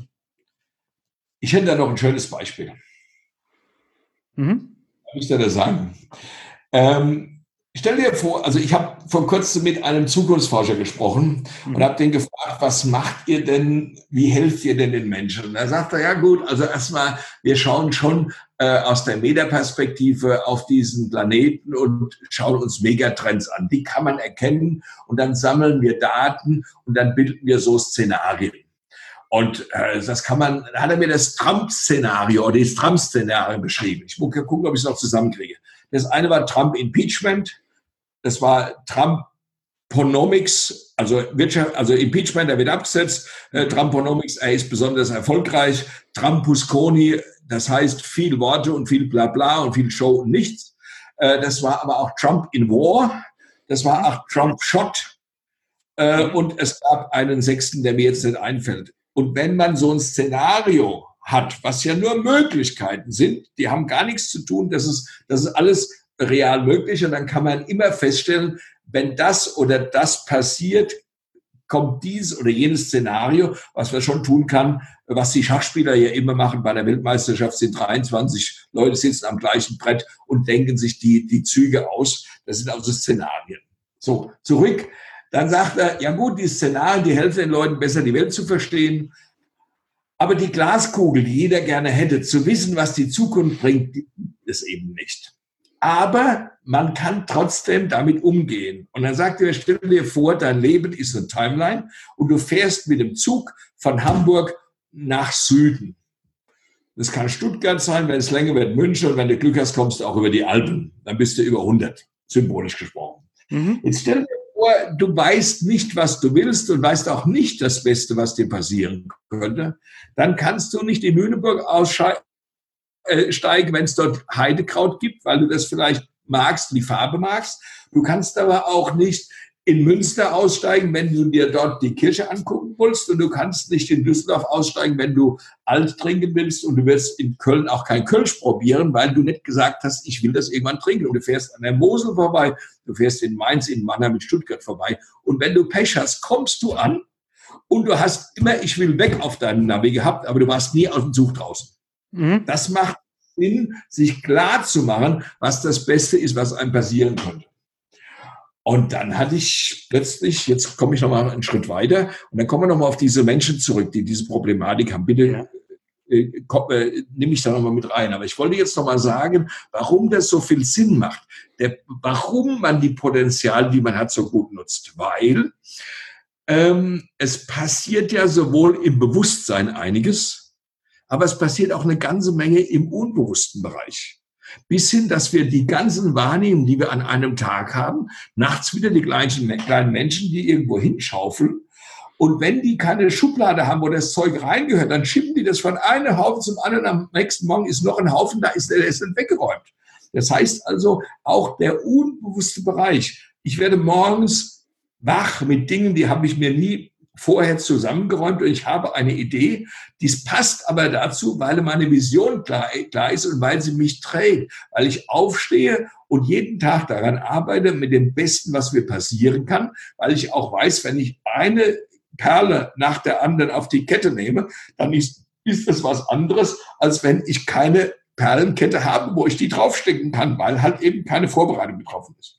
Ich hätte da noch ein schönes Beispiel. Mhm. Kann ich dir das sagen? Ähm, Stell dir vor, also ich habe vor kurzem mit einem Zukunftsforscher gesprochen und Mhm. habe den gefragt, was macht ihr denn, wie helft ihr denn den Menschen? Und da sagt er, ja gut, also erstmal, wir schauen schon äh, aus der Metaperspektive auf diesen Planeten und schauen uns Megatrends an. Die kann man erkennen und dann sammeln wir Daten und dann bilden wir so Szenarien. Und äh, das kann man, da hat er mir das Trump-Szenario oder das Trump-Szenario beschrieben. Ich muss ja gucken, ob ich es noch zusammenkriege. Das eine war Trump-Impeachment. Das war Trumponomics, also Wirtschaft, also Impeachment, der wird abgesetzt. Äh, Trumponomics, er ist besonders erfolgreich. Trumpusconi, das heißt viel Worte und viel Blabla und viel Show und nichts. Äh, das war aber auch Trump in War. Das war auch Trump Shot. Äh, und es gab einen sechsten, der mir jetzt nicht einfällt. Und wenn man so ein Szenario hat, was ja nur Möglichkeiten sind, die haben gar nichts zu tun, das ist, das ist alles real möglich. Und dann kann man immer feststellen, wenn das oder das passiert, kommt dies oder jenes Szenario, was man schon tun kann, was die Schachspieler ja immer machen. Bei der Weltmeisterschaft sind dreiundzwanzig Leute sitzen am gleichen Brett und denken sich die, die Züge aus. Das sind also Szenarien. So, zurück. Dann sagt er, ja gut, die Szenarien, die helfen den Leuten besser, die Welt zu verstehen. Aber die Glaskugel, die jeder gerne hätte, zu wissen, was die Zukunft bringt, ist eben nicht. Aber man kann trotzdem damit umgehen. Und dann sagt er, stell dir vor, dein Leben ist eine Timeline und du fährst mit dem Zug von Hamburg nach Süden. Das kann Stuttgart sein, wenn es länger wird, München. Und wenn du Glück hast, kommst du auch über die Alpen. Dann bist du über hundert, symbolisch gesprochen. Mhm. Jetzt stell dir vor, du weißt nicht, was du willst und weißt auch nicht das Beste, was dir passieren könnte. Dann kannst du nicht in Lüneburg aussteigen, wenn es dort Heidekraut gibt, weil du das vielleicht magst, die Farbe magst. Du kannst aber auch nicht in Münster aussteigen, wenn du dir dort die Kirche angucken willst. Und du kannst nicht in Düsseldorf aussteigen, wenn du alt trinken willst. Und du wirst in Köln auch kein Kölsch probieren, weil du nicht gesagt hast, ich will das irgendwann trinken. Und du fährst an der Mosel vorbei, du fährst in Mainz, in Mannheim, in Stuttgart vorbei. Und wenn du Pech hast, kommst du an und du hast immer, ich will weg auf deinem Navi gehabt, aber du warst nie aus dem Zug draußen. Mhm. Das macht Sinn, sich klar zu machen, was das Beste ist, was einem passieren könnte. Und dann hatte ich plötzlich, jetzt komme ich nochmal einen Schritt weiter, und dann kommen wir nochmal auf diese Menschen zurück, die diese Problematik haben. Bitte ja. äh, komm, äh, nimm mich da nochmal mit rein. Aber ich wollte jetzt nochmal sagen, warum das so viel Sinn macht. Der, warum man die Potenziale, die man hat, so gut nutzt. Weil ähm, es passiert ja sowohl im Bewusstsein einiges, aber es passiert auch eine ganze Menge im unbewussten Bereich. Bis hin, dass wir die ganzen Wahrnehmungen, die wir an einem Tag haben, nachts wieder die gleichen kleinen Menschen, die irgendwo hinschaufeln. Und wenn die keine Schublade haben, wo das Zeug reingehört, dann schieben die das von einem Haufen zum anderen. Am nächsten Morgen ist noch ein Haufen, da ist der ist dann weggeräumt. Das heißt also, auch der unbewusste Bereich. Ich werde morgens wach mit Dingen, die habe ich mir nie vorher zusammengeräumt und ich habe eine Idee, dies passt aber dazu, weil meine Vision klar, klar ist und weil sie mich trägt, weil ich aufstehe und jeden Tag daran arbeite mit dem Besten, was mir passieren kann, weil ich auch weiß, wenn ich eine Perle nach der anderen auf die Kette nehme, dann ist, ist das was anderes, als wenn ich keine Perlenkette habe, wo ich die draufstecken kann, weil halt eben keine Vorbereitung getroffen ist.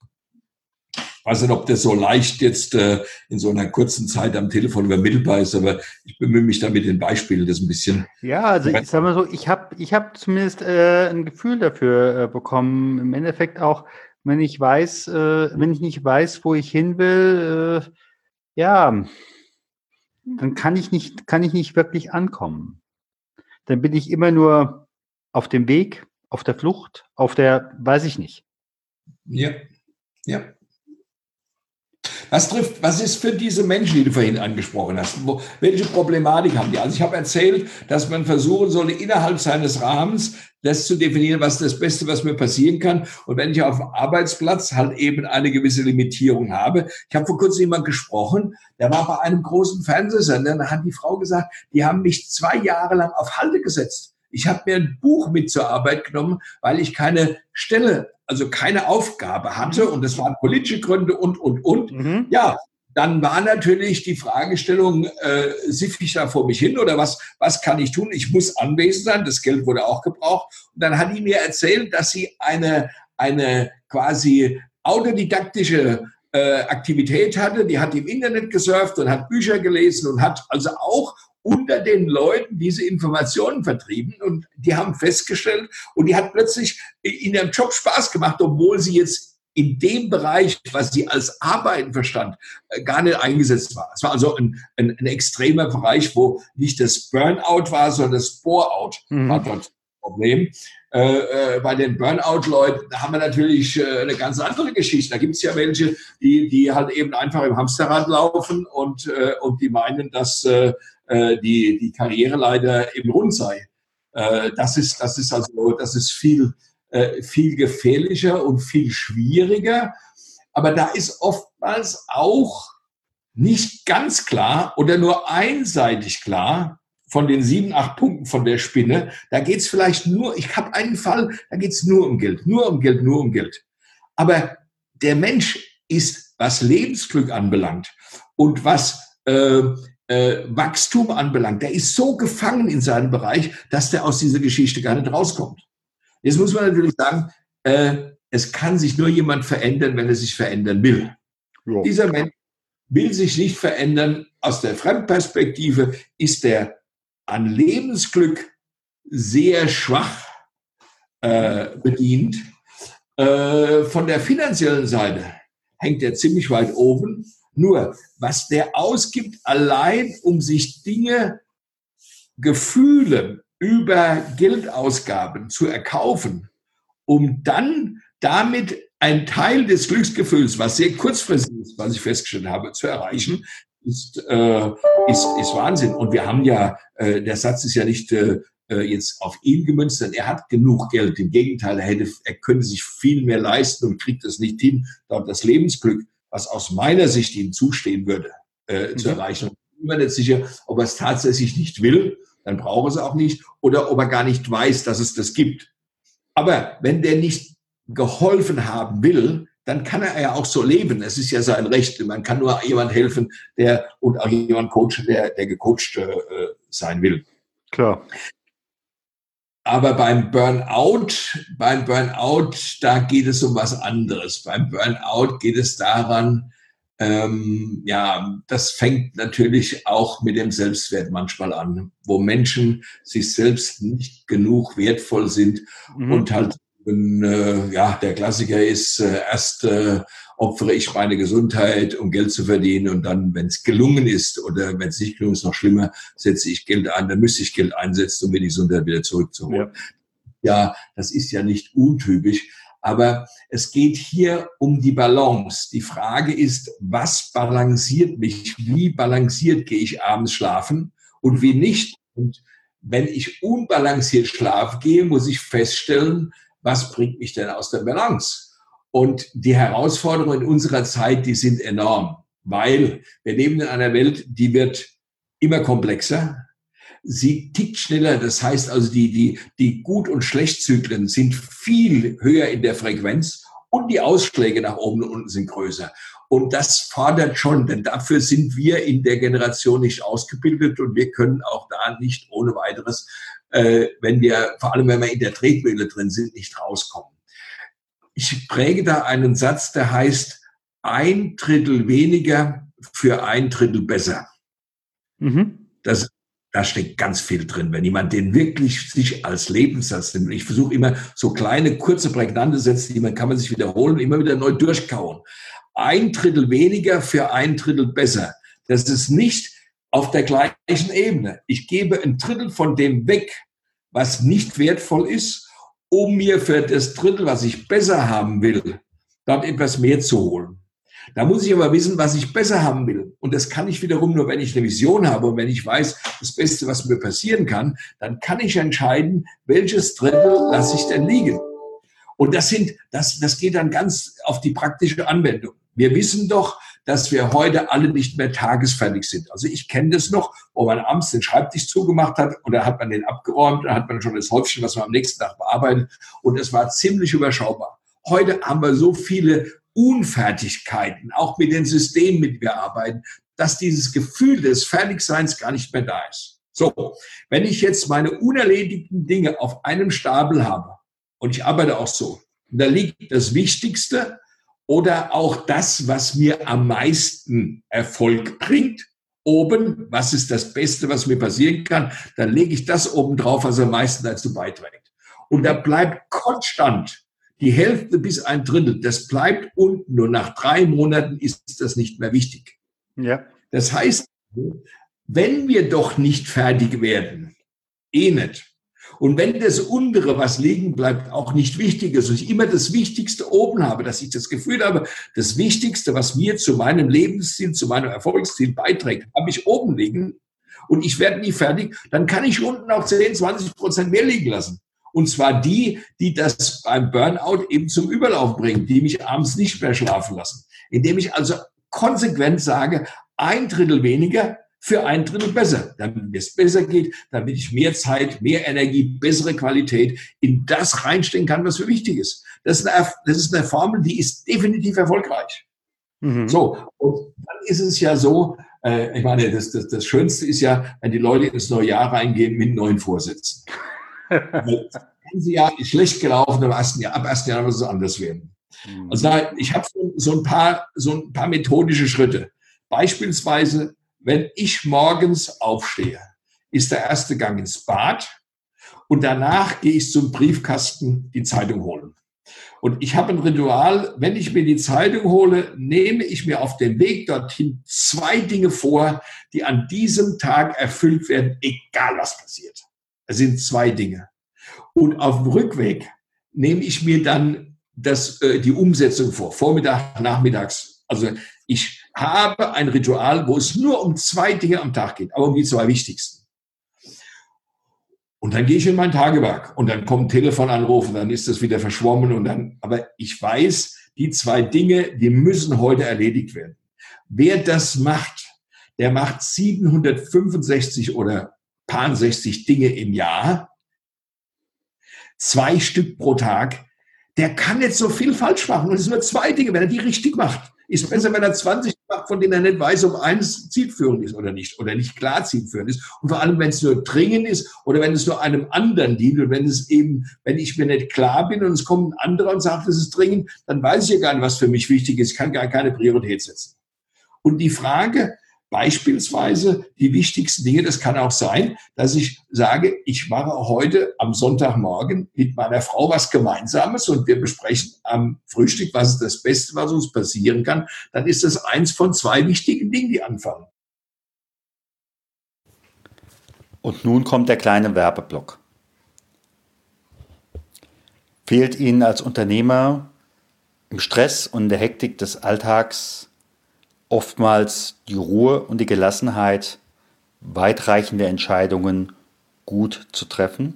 Ich weiß nicht, ob das so leicht jetzt äh, in so einer kurzen Zeit am Telefon übermittelbar ist, aber ich bemühe mich da mit den Beispielen das ein bisschen. Ja, also ich sag mal so, ich habe ich hab zumindest äh, ein Gefühl dafür äh, bekommen. Im Endeffekt auch, wenn ich weiß, äh, wenn ich nicht weiß, wo ich hin will, äh, ja, dann kann ich nicht, kann ich nicht wirklich ankommen. Dann bin ich immer nur auf dem Weg, auf der Flucht, auf der, weiß ich nicht. Ja, ja. Was trifft, was ist für diese Menschen, die du vorhin angesprochen hast? Wo, welche Problematik haben die? Also ich habe erzählt, dass man versuchen sollte, innerhalb seines Rahmens das zu definieren, was das Beste, was mir passieren kann. Und wenn ich auf dem Arbeitsplatz halt eben eine gewisse Limitierung habe. Ich habe vor kurzem jemand gesprochen, der war bei einem großen Fernsehsender, da hat die Frau gesagt, die haben mich zwei Jahre lang auf Halde gesetzt. Ich habe mir ein Buch mit zur Arbeit genommen, weil ich keine Stelle, also keine Aufgabe hatte. Und das waren politische Gründe und, und, und. Mhm. Ja, dann war natürlich die Fragestellung, äh, siffe ich da vor mich hin oder was, was kann ich tun? Ich muss anwesend sein. Das Geld wurde auch gebraucht. Und dann hat die mir erzählt, dass sie eine, eine quasi autodidaktische äh, Aktivität hatte, die hat im Internet gesurft und hat Bücher gelesen und hat also auch unter den Leuten diese Informationen vertrieben und die haben festgestellt und die hat plötzlich in ihrem Job Spaß gemacht, obwohl sie jetzt in dem Bereich, was sie als Arbeiten verstand, gar nicht eingesetzt war. Es war also ein, ein, ein extremer Bereich, wo nicht das Burnout war, sondern das Bore-out mhm. war dort das Problem. Äh, äh, bei den Burnout-Leuten haben wir natürlich äh, eine ganz andere Geschichte. Da gibt es ja welche, die, die halt eben einfach im Hamsterrad laufen und, äh, und die meinen, dass äh, die, die Karriereleiter im Rund sei. Äh, das ist, das ist also, das ist viel, äh, viel gefährlicher und viel schwieriger. Aber da ist oftmals auch nicht ganz klar oder nur einseitig klar von den sieben, acht Punkten von der Spinne. Da geht es vielleicht nur, ich habe einen Fall, da geht es nur um Geld, nur um Geld, nur um Geld. Aber der Mensch ist, was Lebensglück anbelangt und was äh, äh, Wachstum anbelangt, der ist so gefangen in seinem Bereich, dass der aus dieser Geschichte gar nicht rauskommt. Jetzt muss man natürlich sagen, äh, es kann sich nur jemand verändern, wenn er sich verändern will. Ja. Dieser Mensch will sich nicht verändern. Aus der Fremdperspektive ist er an Lebensglück sehr schwach äh, bedient. Äh, von der finanziellen Seite hängt er ziemlich weit oben. Nur, was der ausgibt, allein um sich Dinge, Gefühle über Geldausgaben zu erkaufen, um dann damit einen Teil des Glücksgefühls, was sehr kurzfristig ist, was ich festgestellt habe, zu erreichen, ist, äh, ist, ist Wahnsinn. Und wir haben ja, äh, der Satz ist ja nicht äh, jetzt auf ihn gemünzt, denn er hat genug Geld. Im Gegenteil, er, hätte, er könnte sich viel mehr leisten und kriegt es nicht hin, dort das Lebensglück, was aus meiner Sicht ihm zustehen würde, äh, mhm. zu erreichen. Ich bin mir nicht sicher, ob er es tatsächlich nicht will, dann braucht er es auch nicht, oder ob er gar nicht weiß, dass es das gibt. Aber wenn der nicht geholfen haben will, dann kann er ja auch so leben. Es ist ja sein Recht. Man kann nur jemand helfen, der und auch jemand coachen, der, der gecoacht äh, sein will. Klar. Aber beim Burnout, beim Burnout, da geht es um was anderes. Beim Burnout geht es daran, ähm, ja, das fängt natürlich auch mit dem Selbstwert manchmal an, wo Menschen sich selbst nicht genug wertvoll sind mhm. und halt, äh, ja, der Klassiker ist, äh, erst äh, opfere ich meine Gesundheit, um Geld zu verdienen und dann, wenn es gelungen ist oder wenn es nicht gelungen ist, noch schlimmer, setze ich Geld ein, dann müsste ich Geld einsetzen, um mir die Gesundheit wieder zurückzuholen. Ja, ja, das ist ja nicht untypisch, aber es geht hier um die Balance. Die Frage ist, was balanciert mich? Wie balanciert gehe ich abends schlafen und wie nicht? Und wenn ich unbalanciert schlafen gehe, muss ich feststellen, was bringt mich denn aus der Balance? Und die Herausforderungen in unserer Zeit, die sind enorm, weil wir leben in einer Welt, die wird immer komplexer. Sie tickt schneller. Das heißt also, die, die, die Gut- und Schlecht-Zyklen sind viel höher in der Frequenz und die Ausschläge nach oben und unten sind größer. Und das fordert schon, denn dafür sind wir in der Generation nicht ausgebildet und wir können auch da nicht ohne weiteres, äh, wenn wir, vor allem wenn wir in der Tretmühle drin sind, nicht rauskommen. Ich präge da einen Satz, der heißt, ein Drittel weniger für ein Drittel besser. Mhm. Das, da steckt ganz viel drin. Wenn jemand den wirklich sich als Lebenssatz nimmt, ich versuche immer so kleine, kurze, prägnante Sätze, die man kann man sich wiederholen und immer wieder neu durchkauen. Ein Drittel weniger für ein Drittel besser. Das ist nicht auf der gleichen Ebene. Ich gebe ein Drittel von dem weg, was nicht wertvoll ist, um mir für das Drittel, was ich besser haben will, dort etwas mehr zu holen. Da muss ich aber wissen, was ich besser haben will. Und das kann ich wiederum nur, wenn ich eine Vision habe und wenn ich weiß, das Beste, was mir passieren kann, dann kann ich entscheiden, welches Drittel lasse ich denn liegen. Und das sind, das, das geht dann ganz auf die praktische Anwendung. Wir wissen doch, dass wir heute alle nicht mehr tagesfertig sind. Also ich kenne das noch, wo man abends den Schreibtisch zugemacht hat und dann hat man den abgeräumt, dann hat man schon das Häufchen, was man am nächsten Tag bearbeitet und es war ziemlich überschaubar. Heute haben wir so viele Unfertigkeiten, auch mit den Systemen, mit denen wir arbeiten, dass dieses Gefühl des Fertigseins gar nicht mehr da ist. So, wenn ich jetzt meine unerledigten Dinge auf einem Stapel habe und ich arbeite auch so, da liegt das Wichtigste oder auch das, was mir am meisten Erfolg bringt, oben, was ist das Beste, was mir passieren kann, dann lege ich das oben drauf, was am meisten dazu beiträgt. Und da bleibt konstant die Hälfte bis ein Drittel, das bleibt unten. Nur nach drei Monaten ist das nicht mehr wichtig. Ja. Das heißt, wenn wir doch nicht fertig werden, eh nicht. Und wenn das untere, was liegen bleibt, auch nicht wichtig ist und ich immer das Wichtigste oben habe, dass ich das Gefühl habe, das Wichtigste, was mir zu meinem Lebensziel, zu meinem Erfolgsziel beiträgt, habe ich oben liegen und ich werde nie fertig, dann kann ich unten auch zehn, zwanzig Prozent mehr liegen lassen. Und zwar die, die das beim Burnout eben zum Überlauf bringen, die mich abends nicht mehr schlafen lassen. Indem ich also konsequent sage, ein Drittel weniger für ein Drittel besser, damit es besser geht, damit ich mehr Zeit, mehr Energie, bessere Qualität in das reinstecken kann, was für wichtig ist. Das ist eine, das ist eine Formel, die ist definitiv erfolgreich. Mhm. So, und dann ist es ja so, äh, ich meine, das, das, das Schönste ist ja, wenn die Leute ins neue Jahr reingehen mit neuen Vorsätzen. Das ganze Jahr ist schlecht gelaufen, am ersten Jahr, ab ersten Jahr muss es anders werden. Mhm. Also da, ich habe so, so, ein paar, so ein paar methodische Schritte. Beispielsweise, wenn ich morgens aufstehe, ist der erste Gang ins Bad und danach gehe ich zum Briefkasten die Zeitung holen. Und ich habe ein Ritual, wenn ich mir die Zeitung hole, nehme ich mir auf dem Weg dorthin zwei Dinge vor, die an diesem Tag erfüllt werden, egal was passiert. Es sind zwei Dinge. Und auf dem Rückweg nehme ich mir dann das, äh, die Umsetzung vor, Vormittag, nachmittags. Also ich habe ein Ritual, wo es nur um zwei Dinge am Tag geht, aber um die zwei wichtigsten. Und dann gehe ich in mein Tagewerk und dann kommt ein Telefonanruf und dann ist das wieder verschwommen und dann, aber ich weiß, die zwei Dinge, die müssen heute erledigt werden. Wer das macht, der macht siebenhundertfünfundsechzig oder sechzig Dinge im Jahr, zwei Stück pro Tag, der kann nicht so viel falsch machen. Und es sind nur zwei Dinge, wenn er die richtig macht. Ist besser, wenn er zwanzig macht, von denen er nicht weiß, ob eines zielführend ist oder nicht. Oder nicht klar zielführend ist. Und vor allem, wenn es nur dringend ist oder wenn es nur einem anderen dient. Und wenn es eben, wenn ich mir nicht klar bin und es kommt ein anderer und sagt, es ist dringend, dann weiß ich ja gar nicht, was für mich wichtig ist. Ich kann gar keine Priorität setzen. Und die Frage, beispielsweise die wichtigsten Dinge, das kann auch sein, dass ich sage, ich mache heute am Sonntagmorgen mit meiner Frau was Gemeinsames und wir besprechen am Frühstück, was ist das Beste, was uns passieren kann. Dann ist das eins von zwei wichtigen Dingen, die anfangen. Und nun kommt der kleine Werbeblock. Fehlt Ihnen als Unternehmer im Stress und der Hektik des Alltags oftmals die Ruhe und die Gelassenheit, weitreichende Entscheidungen gut zu treffen?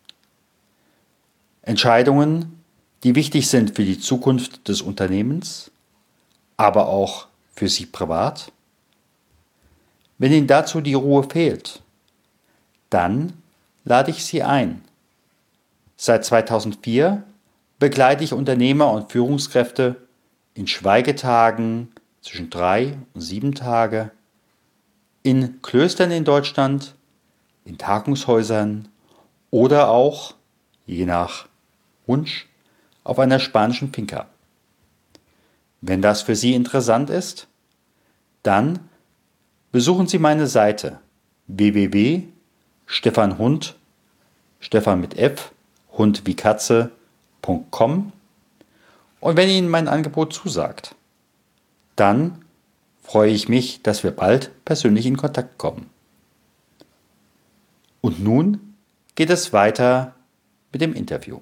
Entscheidungen, die wichtig sind für die Zukunft des Unternehmens, aber auch für Sie privat? Wenn Ihnen dazu die Ruhe fehlt, dann lade ich Sie ein. Seit zweitausendvier begleite ich Unternehmer und Führungskräfte in Schweigetagen zwischen drei und sieben Tage, in Klöstern in Deutschland, in Tagungshäusern oder auch, je nach Wunsch, auf einer spanischen Finca. Wenn das für Sie interessant ist, dann besuchen Sie meine Seite w w w punkt stefan hund, Stefan mit F, Hund wie Katze, punkt com und wenn Ihnen mein Angebot zusagt, dann freue ich mich, dass wir bald persönlich in Kontakt kommen. Und nun geht es weiter mit dem Interview.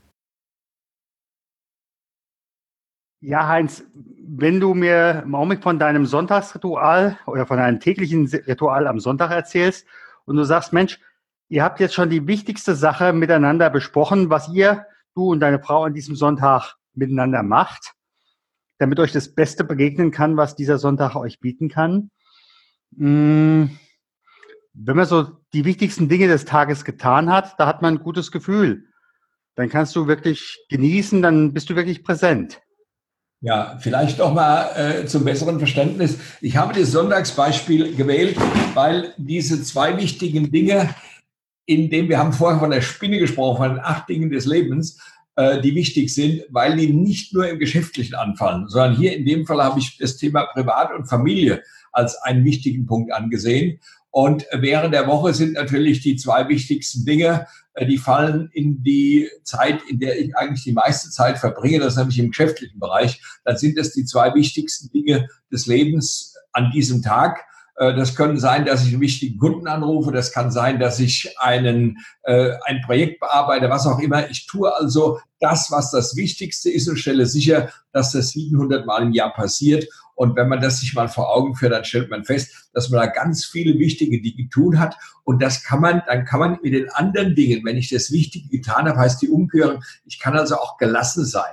Ja, Heinz, wenn du mir im Augenblick von deinem Sonntagsritual oder von deinem täglichen Ritual am Sonntag erzählst und du sagst, Mensch, ihr habt jetzt schon die wichtigste Sache miteinander besprochen, was ihr, du und deine Frau an diesem Sonntag miteinander macht, damit euch das Beste begegnen kann, was dieser Sonntag euch bieten kann. Wenn man so die wichtigsten Dinge des Tages getan hat, da hat man ein gutes Gefühl. Dann kannst du wirklich genießen, dann bist du wirklich präsent. Ja, vielleicht noch mal äh, zum besseren Verständnis. Ich habe das Sonntagsbeispiel gewählt, weil diese zwei wichtigen Dinge, in denen wir haben vorher von der Spinne gesprochen, von den acht Dingen des Lebens, äh, die wichtig sind, weil die nicht nur im Geschäftlichen anfallen, sondern hier in dem Fall habe ich das Thema Privat und Familie als einen wichtigen Punkt angesehen. Und während der Woche sind natürlich die zwei wichtigsten Dinge, äh, die fallen in die Zeit, in der ich eigentlich die meiste Zeit verbringe, das ist nämlich im geschäftlichen Bereich. Dann sind es die zwei wichtigsten Dinge des Lebens an diesem Tag. Das können sein, dass ich einen wichtigen Kunden anrufe. Das kann sein, dass ich einen, äh, ein Projekt bearbeite, was auch immer. Ich tue also das, was das Wichtigste ist und stelle sicher, dass das siebenhundert Mal im Jahr passiert. Und wenn man das sich mal vor Augen führt, dann stellt man fest, dass man da ganz viele wichtige Dinge tun hat. Und das kann man, dann kann man mit den anderen Dingen, wenn ich das Wichtige getan habe, heißt die Umkehrung, ich kann also auch gelassen sein.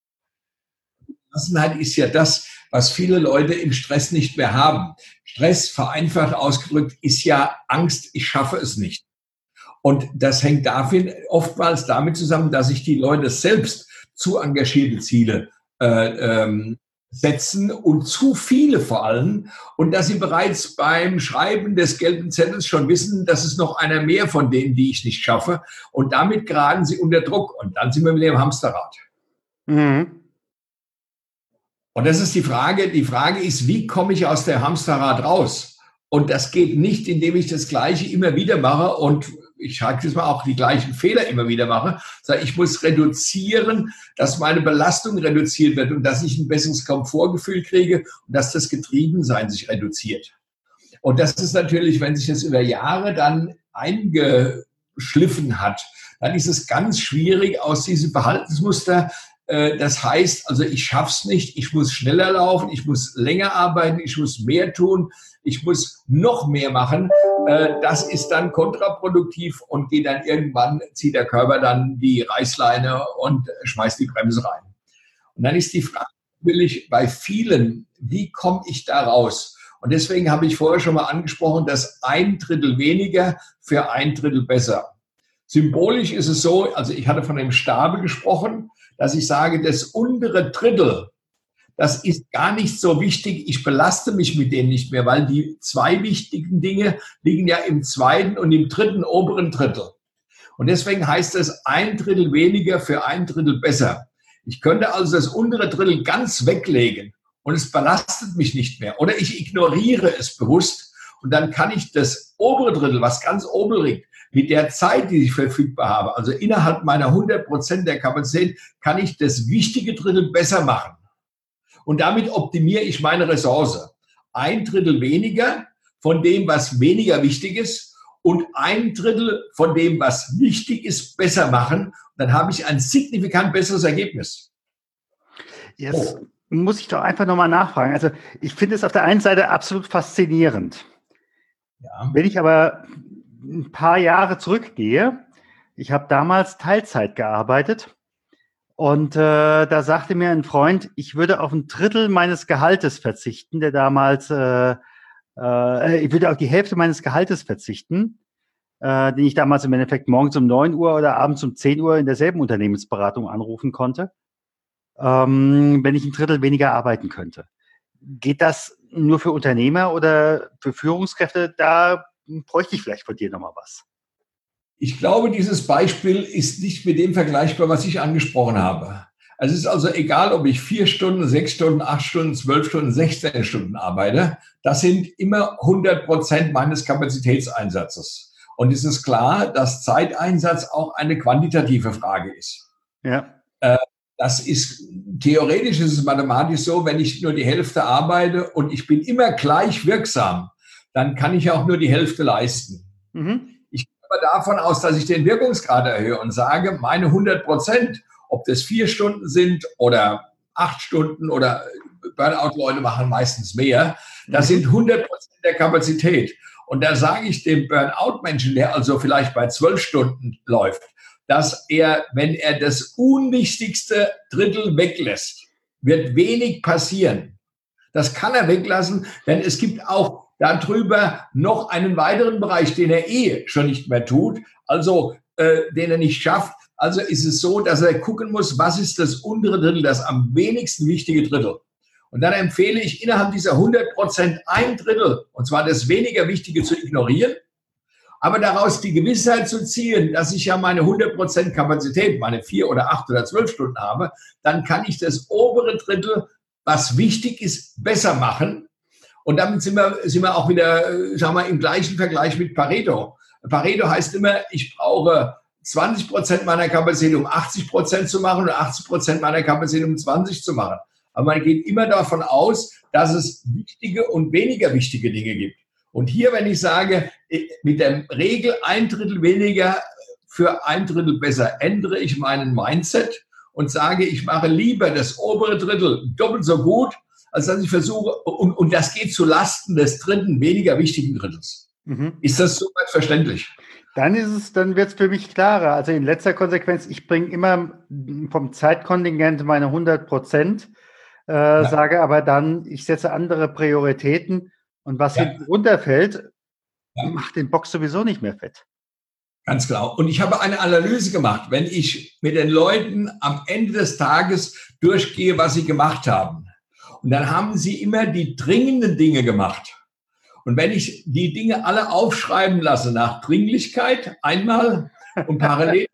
Gelassenheit ist ja das, was viele Leute im Stress nicht mehr haben. Stress, vereinfacht ausgedrückt, ist ja Angst, ich schaffe es nicht. Und das hängt dafür oftmals damit zusammen, dass sich die Leute selbst zu engagierte Ziele äh, ähm, setzen und zu viele vor allem. Und dass sie bereits beim Schreiben des gelben Zettels schon wissen, dass es noch einer mehr von denen, die ich nicht schaffe. Und damit geraten sie unter Druck. Und dann sind wir wieder im Hamsterrad. Mhm. Und das ist die Frage. Die Frage ist, wie komme ich aus der Hamsterrad raus? Und das geht nicht, indem ich das Gleiche immer wieder mache und ich sage jetzt mal auch die gleichen Fehler immer wieder mache, sondern ich muss reduzieren, dass meine Belastung reduziert wird und dass ich ein besseres Komfortgefühl kriege und dass das Getriebensein sich reduziert. Und das ist natürlich, wenn sich das über Jahre dann eingeschliffen hat, dann ist es ganz schwierig aus diesem Verhaltensmuster. Das heißt, also ich schaff's nicht, ich muss schneller laufen, ich muss länger arbeiten, ich muss mehr tun, ich muss noch mehr machen. Das ist dann kontraproduktiv und geht dann irgendwann, zieht der Körper dann die Reißleine und schmeißt die Bremse rein. Und dann ist die Frage natürlich bei vielen, wie komme ich da raus? Und deswegen habe ich vorher schon mal angesprochen, dass ein Drittel weniger für ein Drittel besser. Symbolisch ist es so, also ich hatte von dem Stabe gesprochen, dass ich sage, das untere Drittel, das ist gar nicht so wichtig. Ich belaste mich mit denen nicht mehr, weil die zwei wichtigen Dinge liegen ja im zweiten und im dritten oberen Drittel. Und deswegen heißt es ein Drittel weniger für ein Drittel besser. Ich könnte also das untere Drittel ganz weglegen und es belastet mich nicht mehr. Oder ich ignoriere es bewusst und dann kann ich das obere Drittel, was ganz oben liegt, mit der Zeit, die ich verfügbar habe, also innerhalb meiner hundert Prozent der Kapazität, kann ich das wichtige Drittel besser machen. Und damit optimiere ich meine Ressource. Ein Drittel weniger von dem, was weniger wichtig ist und ein Drittel von dem, was wichtig ist, besser machen. Und dann habe ich ein signifikant besseres Ergebnis. Jetzt oh. muss ich doch einfach nochmal nachfragen. Also ich finde es auf der einen Seite absolut faszinierend. Ja. Wenn ich aber ein paar Jahre zurückgehe, ich habe damals Teilzeit gearbeitet und äh, da sagte mir ein Freund, ich würde auf ein Drittel meines Gehaltes verzichten, der damals, äh, äh, ich würde auf die Hälfte meines Gehaltes verzichten, äh, den ich damals im Endeffekt morgens um neun Uhr oder abends um zehn Uhr in derselben Unternehmensberatung anrufen konnte, ähm, wenn ich ein Drittel weniger arbeiten könnte. Geht das nur für Unternehmer oder für Führungskräfte? Da bräuchte ich vielleicht von dir nochmal was. Ich glaube, dieses Beispiel ist nicht mit dem vergleichbar, was ich angesprochen habe. Also es ist also egal, ob ich vier Stunden, sechs Stunden, acht Stunden, zwölf Stunden, sechzehn Stunden arbeite. Das sind immer hundert Prozent meines Kapazitätseinsatzes. Und es ist klar, dass Zeiteinsatz auch eine quantitative Frage ist. Ja. Äh, das ist, theoretisch ist es mathematisch so, wenn ich nur die Hälfte arbeite und ich bin immer gleich wirksam, dann kann ich auch nur die Hälfte leisten. Mhm. Ich gehe aber davon aus, dass ich den Wirkungsgrad erhöhe und sage, meine hundert Prozent, ob das vier Stunden sind oder acht Stunden oder Burnout-Leute machen meistens mehr, das sind hundert Prozent der Kapazität. Und da sage ich dem Burnout-Menschen, der also vielleicht bei zwölf Stunden läuft, dass er, wenn er das unwichtigste Drittel weglässt, wird wenig passieren. Das kann er weglassen, denn es gibt auch darüber noch einen weiteren Bereich, den er eh schon nicht mehr tut, also äh, den er nicht schafft. Also ist es so, dass er gucken muss, was ist das untere Drittel, das am wenigsten wichtige Drittel. Und dann empfehle ich, innerhalb dieser hundert Prozent ein Drittel, und zwar das weniger Wichtige, zu ignorieren Aber daraus die Gewissheit zu ziehen, dass ich ja meine hundert Prozent Kapazität, meine vier oder acht oder zwölf Stunden habe, dann kann ich das obere Drittel, was wichtig ist, besser machen. Und damit sind wir, sind wir auch wieder, sagen wir, im gleichen Vergleich mit Pareto. Pareto heißt immer, ich brauche zwanzig Prozent meiner Kapazität, um achtzig Prozent zu machen und achtzig Prozent meiner Kapazität, um zwanzig zu machen. Aber man geht immer davon aus, dass es wichtige und weniger wichtige Dinge gibt. Und hier, wenn ich sage, mit der Regel ein Drittel weniger für ein Drittel besser, ändere ich meinen Mindset und sage, ich mache lieber das obere Drittel doppelt so gut, als dass ich versuche, und, und das geht zu Lasten des dritten, weniger wichtigen Drittels. Mhm. Ist das soweit verständlich? Dann ist es, dann wird es für mich klarer. Also in letzter Konsequenz, ich bringe immer vom Zeitkontingent meine hundert Prozent, äh, ja. sage aber dann, ich setze andere Prioritäten. Und was ja. hinten runterfällt, ja. macht den Bock sowieso nicht mehr fett. Ganz genau. Und ich habe eine Analyse gemacht, wenn ich mit den Leuten am Ende des Tages durchgehe, was sie gemacht haben. Und dann haben sie immer die dringenden Dinge gemacht. Und wenn ich die Dinge alle aufschreiben lasse nach Dringlichkeit einmal und parallel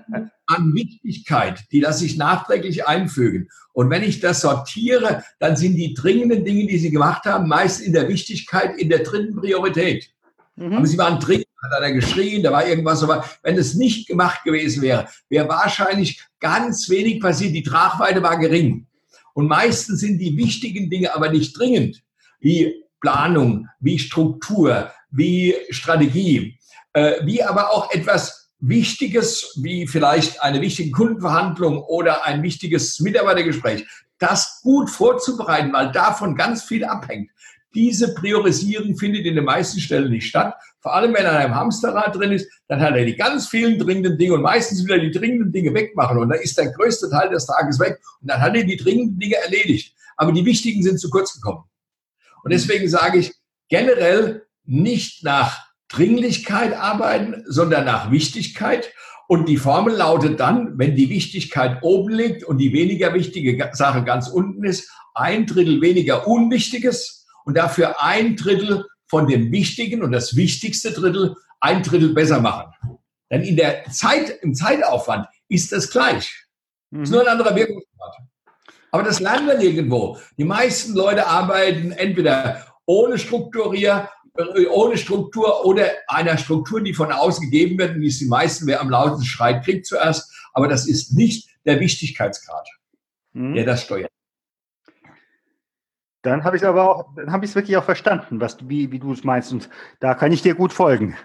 an Wichtigkeit, die lasse ich nachträglich einfügen. Und wenn ich das sortiere, dann sind die dringenden Dinge, die Sie gemacht haben, meist in der Wichtigkeit, in der dritten Priorität. Mhm. Aber sie waren dringend, hat einer geschrien, da war irgendwas. Aber wenn es nicht gemacht gewesen wäre, wäre wahrscheinlich ganz wenig passiert. Die Tragweite war gering. Und meistens sind die wichtigen Dinge aber nicht dringend, wie Planung, wie Struktur, wie Strategie, äh, wie aber auch etwas Wichtiges, wie vielleicht eine wichtige Kundenverhandlung oder ein wichtiges Mitarbeitergespräch, das gut vorzubereiten, weil davon ganz viel abhängt. Diese Priorisierung findet in den meisten Stellen nicht statt. Vor allem, wenn er in einem Hamsterrad drin ist, dann hat er die ganz vielen dringenden Dinge und meistens will er die dringenden Dinge wegmachen und dann ist der größte Teil des Tages weg und dann hat er die dringenden Dinge erledigt. Aber die wichtigen sind zu kurz gekommen. Und deswegen sage ich generell nicht nach Dringlichkeit arbeiten, sondern nach Wichtigkeit. Und die Formel lautet dann, wenn die Wichtigkeit oben liegt und die weniger wichtige Sache ganz unten ist, ein Drittel weniger Unwichtiges und dafür ein Drittel von dem Wichtigen und das wichtigste Drittel ein Drittel besser machen. Denn in der Zeit, im Zeitaufwand ist das gleich. Mhm. Ist nur ein anderer Wirkungsgrad. Aber das lernen wir nirgendwo. Die meisten Leute arbeiten entweder ohne Strukturier, ohne Struktur oder einer Struktur, die von außen gegeben wird. Und die ist die meisten, wer am lautesten schreit, kriegt zuerst. Aber das ist nicht der Wichtigkeitsgrad, mhm. der das steuert. Dann habe ich es aber auch, dann habe ich es wirklich auch verstanden, was du, wie, wie du es meinst. Und da kann ich dir gut folgen.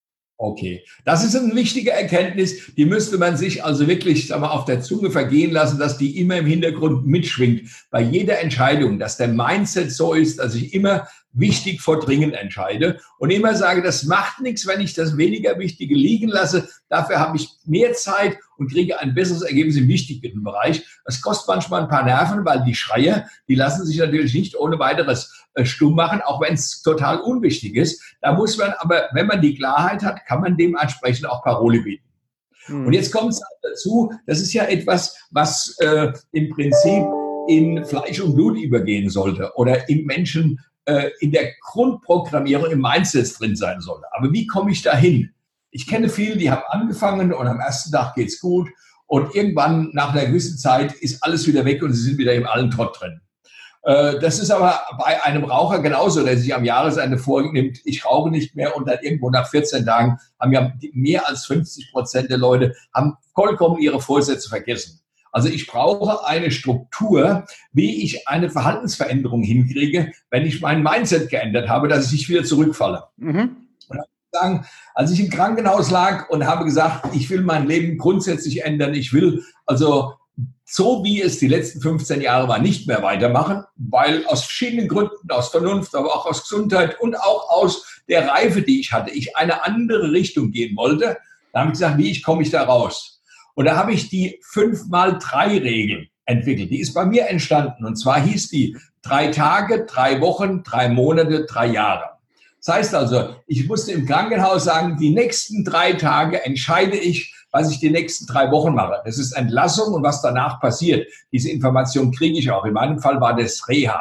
Okay, das ist eine wichtige Erkenntnis, die müsste man sich also wirklich, sagen wir, auf der Zunge vergehen lassen, dass die immer im Hintergrund mitschwingt. Bei jeder Entscheidung, dass der Mindset so ist, dass ich immer wichtig vor dringend entscheide und immer sage, das macht nichts, wenn ich das weniger Wichtige liegen lasse. Dafür habe ich mehr Zeit und kriege ein besseres Ergebnis im wichtigen Bereich. Das kostet manchmal ein paar Nerven, weil die Schreier, die lassen sich natürlich nicht ohne weiteres äh, stumm machen, auch wenn es total unwichtig ist. Da muss man aber, wenn man die Klarheit hat, kann man dementsprechend auch Parole bieten. Hm. Und jetzt kommt es dazu, das ist ja etwas, was äh, im Prinzip in Fleisch und Blut übergehen sollte oder im Menschen äh, in der Grundprogrammierung im Mindset drin sein sollte. Aber wie komme ich da hin? Ich kenne viele, die haben angefangen und am ersten Tag geht's gut und irgendwann nach einer gewissen Zeit ist alles wieder weg und sie sind wieder im allen Trott drin. Äh, das ist aber bei einem Raucher genauso, der sich am Jahresende vornimmt, ich rauche nicht mehr und dann irgendwo nach vierzehn Tagen haben ja mehr als fünfzig Prozent der Leute haben vollkommen ihre Vorsätze vergessen. Also ich brauche eine Struktur, wie ich eine Verhaltensveränderung hinkriege, wenn ich mein Mindset geändert habe, dass ich nicht wieder zurückfalle. Mhm. Und ich sagen, als ich im Krankenhaus lag und habe gesagt, ich will mein Leben grundsätzlich ändern, ich will also so wie es die letzten fünfzehn Jahre war, nicht mehr weitermachen, weil aus verschiedenen Gründen, aus Vernunft, aber auch aus Gesundheit und auch aus der Reife, die ich hatte, ich eine andere Richtung gehen wollte. Da habe ich gesagt, wie ich komme ich da raus? Und da habe ich die fünf mal drei Regel entwickelt. Die ist bei mir entstanden. Und zwar hieß die drei Tage, drei Wochen, drei Monate, drei Jahre. Das heißt also, ich musste im Krankenhaus sagen, die nächsten drei Tage entscheide ich, was ich die nächsten drei Wochen mache. Das ist Entlassung und was danach passiert. Diese Information kriege ich auch. In meinem Fall war das Reha.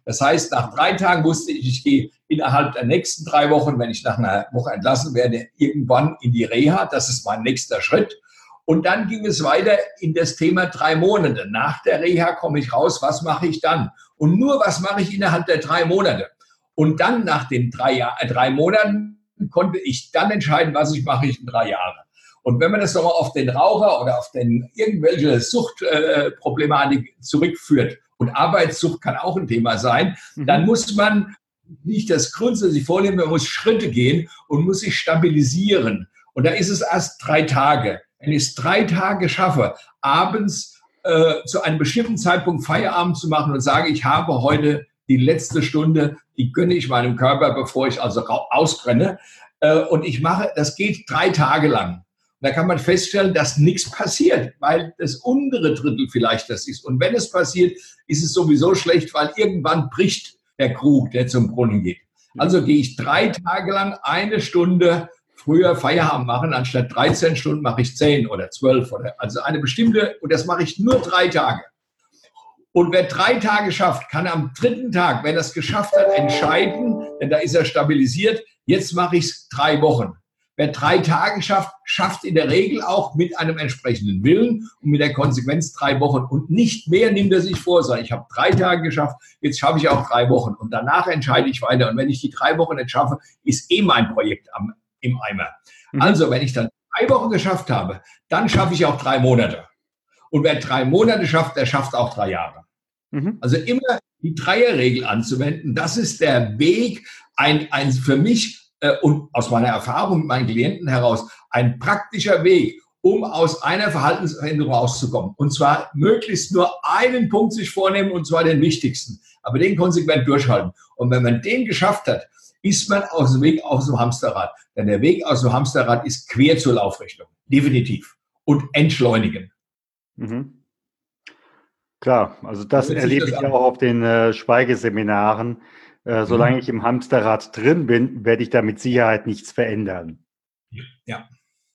Das heißt, nach drei Tagen wusste ich, ich gehe innerhalb der nächsten drei Wochen, wenn ich nach einer Woche entlassen werde, irgendwann in die Reha. Das ist mein nächster Schritt. Und dann ging es weiter in das Thema drei Monate. Nach der Reha komme ich raus, was mache ich dann? Und nur, was mache ich innerhalb der drei Monate? Und dann nach den drei, Jahr, äh, drei Monaten konnte ich dann entscheiden, was ich mache ich in drei Jahren. Und wenn man das nochmal auf den Raucher oder auf den irgendwelche Suchtproblematik äh, zurückführt, und Arbeitssucht kann auch ein Thema sein, mhm. dann muss man nicht das grundsätzlich vornehmen, man muss Schritte gehen und muss sich stabilisieren. Und da ist es erst drei Tage. Wenn ich es drei Tage schaffe, abends äh, zu einem bestimmten Zeitpunkt Feierabend zu machen und sage, ich habe heute die letzte Stunde, die gönne ich meinem Körper, bevor ich also ausbrenne. Äh, und ich mache, das geht drei Tage lang. Da kann man feststellen, dass nichts passiert, weil das untere Drittel vielleicht das ist. Und wenn es passiert, ist es sowieso schlecht, weil irgendwann bricht der Krug, der zum Brunnen geht. Also gehe ich drei Tage lang eine Stunde früher Feierabend machen, anstatt dreizehn Stunden mache ich zehn oder zwölf. Oder, also eine bestimmte, und das mache ich nur drei Tage. Und wer drei Tage schafft, kann am dritten Tag, wenn er es geschafft hat, entscheiden, denn da ist er stabilisiert, jetzt mache ich es drei Wochen. Wer drei Tage schafft, schafft in der Regel auch mit einem entsprechenden Willen und mit der Konsequenz drei Wochen. Und nicht mehr nimmt er sich vor, sondern ich habe drei Tage geschafft, jetzt schaffe ich auch drei Wochen. Und danach entscheide ich weiter. Und wenn ich die drei Wochen nicht schaffe, ist eh mein Projekt am, im Eimer. Mhm. Also wenn ich dann drei Wochen geschafft habe, dann schaffe ich auch drei Monate. Und wer drei Monate schafft, der schafft auch drei Jahre. Mhm. Also immer die Dreierregel anzuwenden, das ist der Weg, ein, ein für mich und aus meiner Erfahrung mit meinen Klienten heraus ein praktischer Weg, um aus einer Verhaltensveränderung rauszukommen. Und zwar möglichst nur einen Punkt sich vornehmen, und zwar den wichtigsten, aber den konsequent durchhalten. Und wenn man den geschafft hat, ist man aus dem Weg aus dem Hamsterrad. Denn der Weg aus dem Hamsterrad ist quer zur Laufrichtung, definitiv. Und entschleunigen. Mhm. Klar, also das erlebe ich ja auch auf den äh, Schweigeseminaren. Äh, solange ich im Hamsterrad drin bin, werde ich da mit Sicherheit nichts verändern. Ja.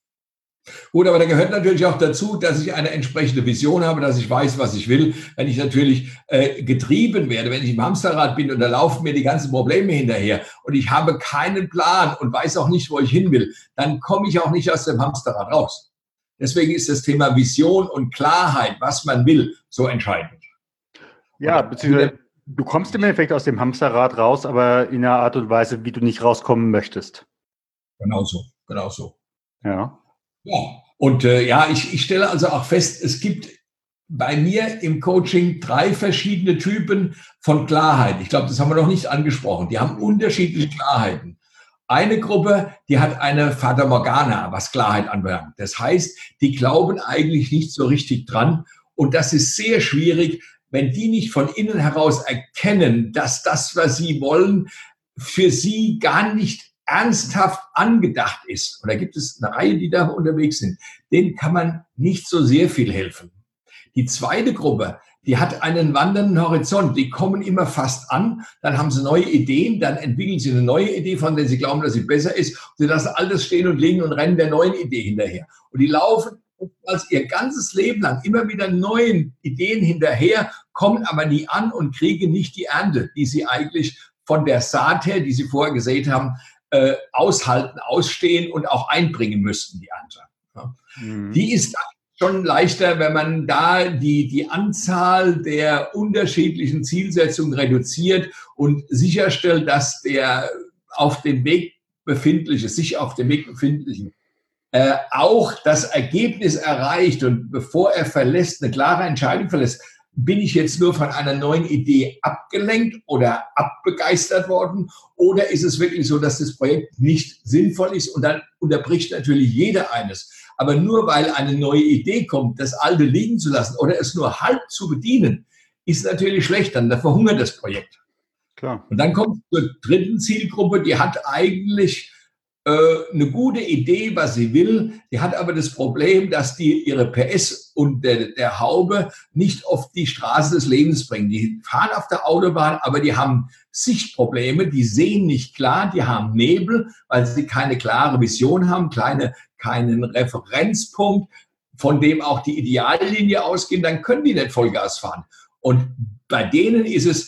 Gut, aber da gehört natürlich auch dazu, dass ich eine entsprechende Vision habe, dass ich weiß, was ich will. Wenn ich natürlich äh, getrieben werde, wenn ich im Hamsterrad bin und da laufen mir die ganzen Probleme hinterher und ich habe keinen Plan und weiß auch nicht, wo ich hin will, dann komme ich auch nicht aus dem Hamsterrad raus. Deswegen ist das Thema Vision und Klarheit, was man will, so entscheidend. Ja, beziehungsweise du kommst im Endeffekt aus dem Hamsterrad raus, aber in einer Art und Weise, wie du nicht rauskommen möchtest. Genau so, genau so. Ja. Ja, und äh, ja, ich, ich stelle also auch fest, es gibt bei mir im Coaching drei verschiedene Typen von Klarheit. Ich glaube, das haben wir noch nicht angesprochen. Die haben unterschiedliche Klarheiten. Eine Gruppe, die hat eine Fata Morgana, was Klarheit anbelangt. Das heißt, die glauben eigentlich nicht so richtig dran. Und das ist sehr schwierig, wenn die nicht von innen heraus erkennen, dass das, was sie wollen, für sie gar nicht ernsthaft angedacht ist. Und da gibt es eine Reihe, die da unterwegs sind. Denen kann man nicht so sehr viel helfen. Die zweite Gruppe, die hat einen wandernden Horizont. Die kommen immer fast an, dann haben sie neue Ideen, dann entwickeln sie eine neue Idee, von der sie glauben, dass sie besser ist. Sie lassen alles stehen und liegen und rennen der neuen Idee hinterher. Und die laufen als ihr ganzes Leben lang immer wieder neuen Ideen hinterher, kommen aber nie an und kriegen nicht die Ernte, die sie eigentlich von der Saat her, die sie vorher gesät haben, äh, aushalten, ausstehen und auch einbringen müssten, die Ernte. Ja. Mhm. Die ist schon leichter, wenn man da die, die Anzahl der unterschiedlichen Zielsetzungen reduziert und sicherstellt, dass der auf dem Weg befindliche, sich auf dem Weg befindliche, äh, auch das Ergebnis erreicht und bevor er verlässt, eine klare Entscheidung verlässt, bin ich jetzt nur von einer neuen Idee abgelenkt oder abbegeistert worden oder ist es wirklich so, dass das Projekt nicht sinnvoll ist und dann unterbricht natürlich jeder eines. Aber nur weil eine neue Idee kommt, das alte liegen zu lassen oder es nur halb zu bedienen, ist natürlich schlecht, dann verhungert das Projekt. Klar. Und dann kommt zur dritten Zielgruppe, die hat eigentlich äh, eine gute Idee, was sie will. Die hat aber das Problem, dass die ihre P S und der, der Haube nicht auf die Straße des Lebens bringen. Die fahren auf der Autobahn, aber die haben Sichtprobleme, die sehen nicht klar, die haben Nebel, weil sie keine klare Vision haben, kleine, keinen Referenzpunkt, von dem auch die Ideallinie ausgehen, dann können die nicht Vollgas fahren. Und bei denen ist es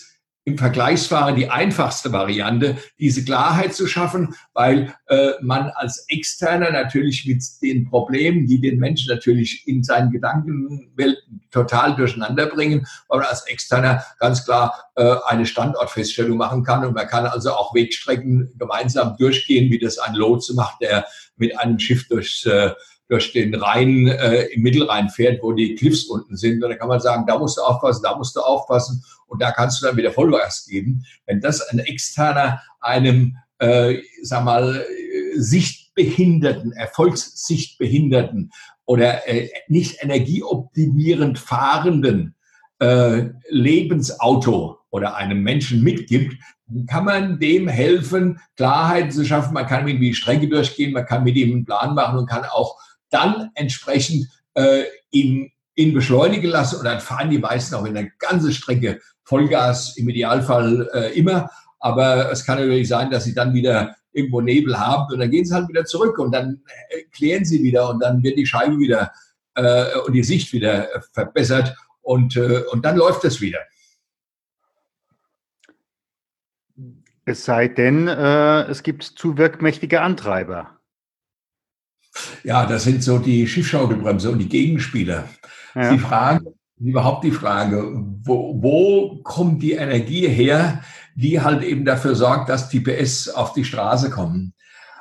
im Vergleichsfahren die einfachste Variante, diese Klarheit zu schaffen, weil äh, man als Externer natürlich mit den Problemen, die den Menschen natürlich in seinen Gedankenwelten total durcheinander bringen, weil man als Externer ganz klar äh, eine Standortfeststellung machen kann und man kann also auch Wegstrecken gemeinsam durchgehen, wie das ein Lotse macht, der mit einem Schiff durchs äh, durch den Rhein, äh, im Mittelrhein fährt, wo die Cliffs unten sind. Und da kann man sagen, da musst du aufpassen, da musst du aufpassen. Und da kannst du dann wieder Vollgas geben. Wenn das ein Externer einem, äh, sag mal, Sichtbehinderten, Erfolgssichtbehinderten oder äh, nicht energieoptimierend fahrenden äh, Lebensauto oder einem Menschen mitgibt, dann kann man dem helfen, Klarheit zu schaffen. Man kann mit ihm die Strecke durchgehen, man kann mit ihm einen Plan machen und kann auch dann entsprechend äh, ihn, ihn beschleunigen lassen und dann fahren die meisten auch in der ganzen Strecke Vollgas, im Idealfall äh, immer. Aber es kann natürlich sein, dass sie dann wieder irgendwo Nebel haben und dann gehen sie halt wieder zurück und dann äh, klären sie wieder und dann wird die Scheibe wieder äh, und die Sicht wieder äh, verbessert und, äh, und dann läuft es wieder. Es sei denn, äh, es gibt zu wirkmächtige Antreiber. Ja, das sind so die Schiffschaukelbremse und die Gegenspieler. Ja. Die Frage, überhaupt die Frage, wo, wo kommt die Energie her, die halt eben dafür sorgt, dass die P S auf die Straße kommen.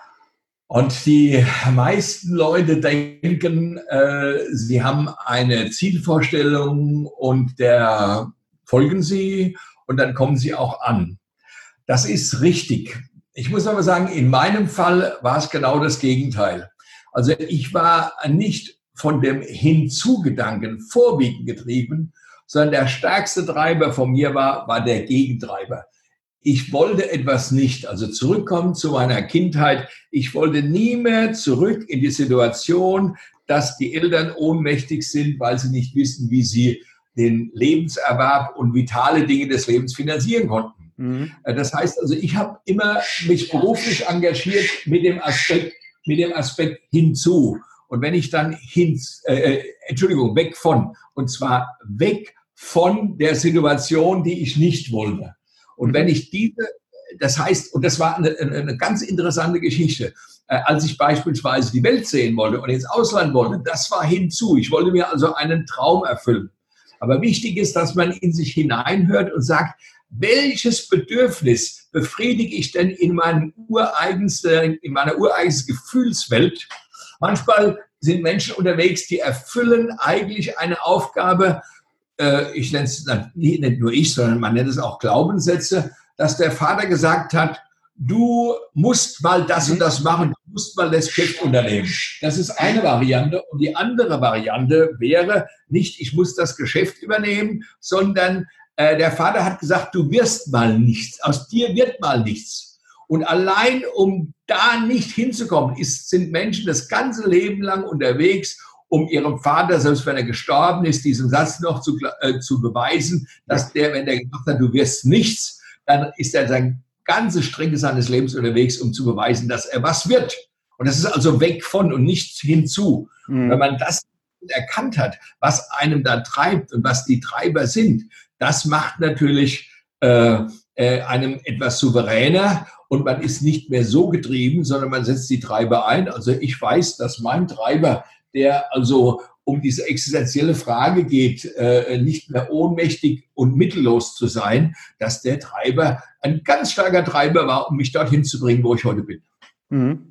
Und die meisten Leute denken, äh, sie haben eine Zielvorstellung und der folgen sie und dann kommen sie auch an. Das ist richtig. Ich muss aber sagen, in meinem Fall war es genau das Gegenteil. Also ich war nicht von dem Hinzugedanken vorwiegend getrieben, sondern der stärkste Treiber von mir war, war der Gegentreiber. Ich wollte etwas nicht, also zurückkommen zu meiner Kindheit. Ich wollte nie mehr zurück in die Situation, dass die Eltern ohnmächtig sind, weil sie nicht wissen, wie sie den Lebenserwerb und vitale Dinge des Lebens finanzieren konnten. Mhm. Das heißt also, ich habe immer mich beruflich engagiert mit dem Aspekt, mit dem Aspekt hinzu. Und wenn ich dann hin, äh, Entschuldigung, weg von, und zwar weg von der Situation, die ich nicht wollte. Und wenn ich diese, das heißt, und das war eine, eine ganz interessante Geschichte, äh, als ich beispielsweise die Welt sehen wollte und ins Ausland wollte, das war hinzu. Ich wollte mir also einen Traum erfüllen. Aber wichtig ist, dass man in sich hineinhört und sagt, welches Bedürfnis befriedige ich denn in, meinem ureigensten, in meiner ureigensten Gefühlswelt? Manchmal sind Menschen unterwegs, die erfüllen eigentlich eine Aufgabe, äh, ich nenne es nicht nur ich, sondern man nennt es auch Glaubenssätze, dass der Vater gesagt hat, du musst mal das und das machen, du musst mal das Geschäft unternehmen. Das ist eine Variante. Und die andere Variante wäre nicht, ich muss das Geschäft übernehmen, sondern äh, der Vater hat gesagt, du wirst mal nichts, aus dir wird mal nichts. Und allein um da nicht hinzukommen, ist, sind Menschen das ganze Leben lang unterwegs, um ihrem Vater, selbst wenn er gestorben ist, diesen Satz noch zu, äh, zu beweisen, dass der, wenn der gesagt hat, du wirst nichts, dann ist er sein ganze Strecke seines Lebens unterwegs, um zu beweisen, dass er was wird. Und das ist also weg von und nicht hinzu. Mhm. Wenn man das erkannt hat, was einem da treibt und was die Treiber sind, das macht natürlich äh, äh, einem etwas souveräner und man ist nicht mehr so getrieben, sondern man setzt die Treiber ein. Also ich weiß, dass mein Treiber, der also um diese existenzielle Frage geht, äh, nicht mehr ohnmächtig und mittellos zu sein, dass der Treiber ein ganz starker Treiber war, um mich dorthin zu bringen, wo ich heute bin. Mhm.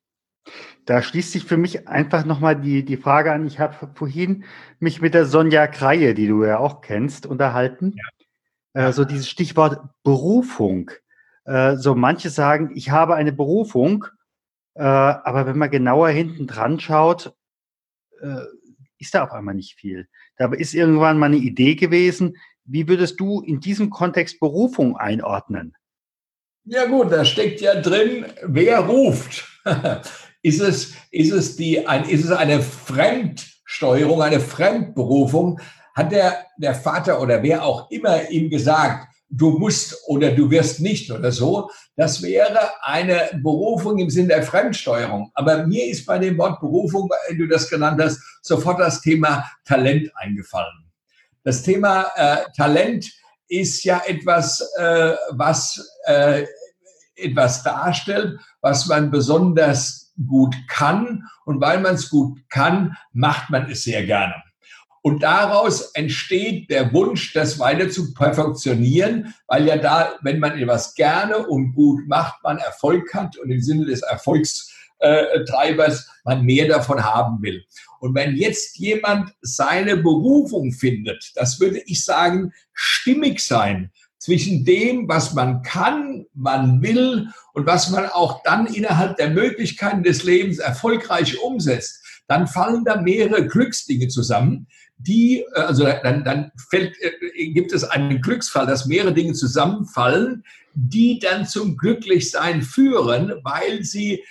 Da schließt sich für mich einfach nochmal die, die Frage an, ich habe vorhin mich mit der Sonja Kreie, die du ja auch kennst, unterhalten. Ja. Äh, so dieses Stichwort Berufung. Äh, so manche sagen, ich habe eine Berufung, äh, aber wenn man genauer hinten dran schaut, äh, ist da auf einmal nicht viel. Da ist irgendwann mal eine Idee gewesen. Wie würdest du in diesem Kontext Berufung einordnen? Ja gut, da steckt ja drin, wer ruft. Ist es, ist es, die, ein, ist es eine Fremdsteuerung, eine Fremdberufung? Hat der, der Vater oder wer auch immer ihm gesagt, du musst oder du wirst nicht oder so? Das wäre eine Berufung im Sinne der Fremdsteuerung. Aber mir ist bei dem Wort Berufung, wenn du das genannt hast, sofort das Thema Talent eingefallen. Das Thema äh, Talent ist ja etwas, äh, was äh, etwas darstellt, was man besonders gut kann. Und weil man es gut kann, macht man es sehr gerne. Und daraus entsteht der Wunsch, das weiter zu perfektionieren, weil ja da, wenn man etwas gerne und gut macht, man Erfolg hat und im Sinne des Erfolgstreibers man mehr davon haben will. Und wenn jetzt jemand seine Berufung findet, das würde ich sagen, stimmig sein zwischen dem, was man kann, man will und was man auch dann innerhalb der Möglichkeiten des Lebens erfolgreich umsetzt, dann fallen da mehrere Glücksdinge zusammen, die, also dann, dann fällt, gibt es einen Glücksfall, dass mehrere Dinge zusammenfallen, die dann zum Glücklichsein führen, weil sie,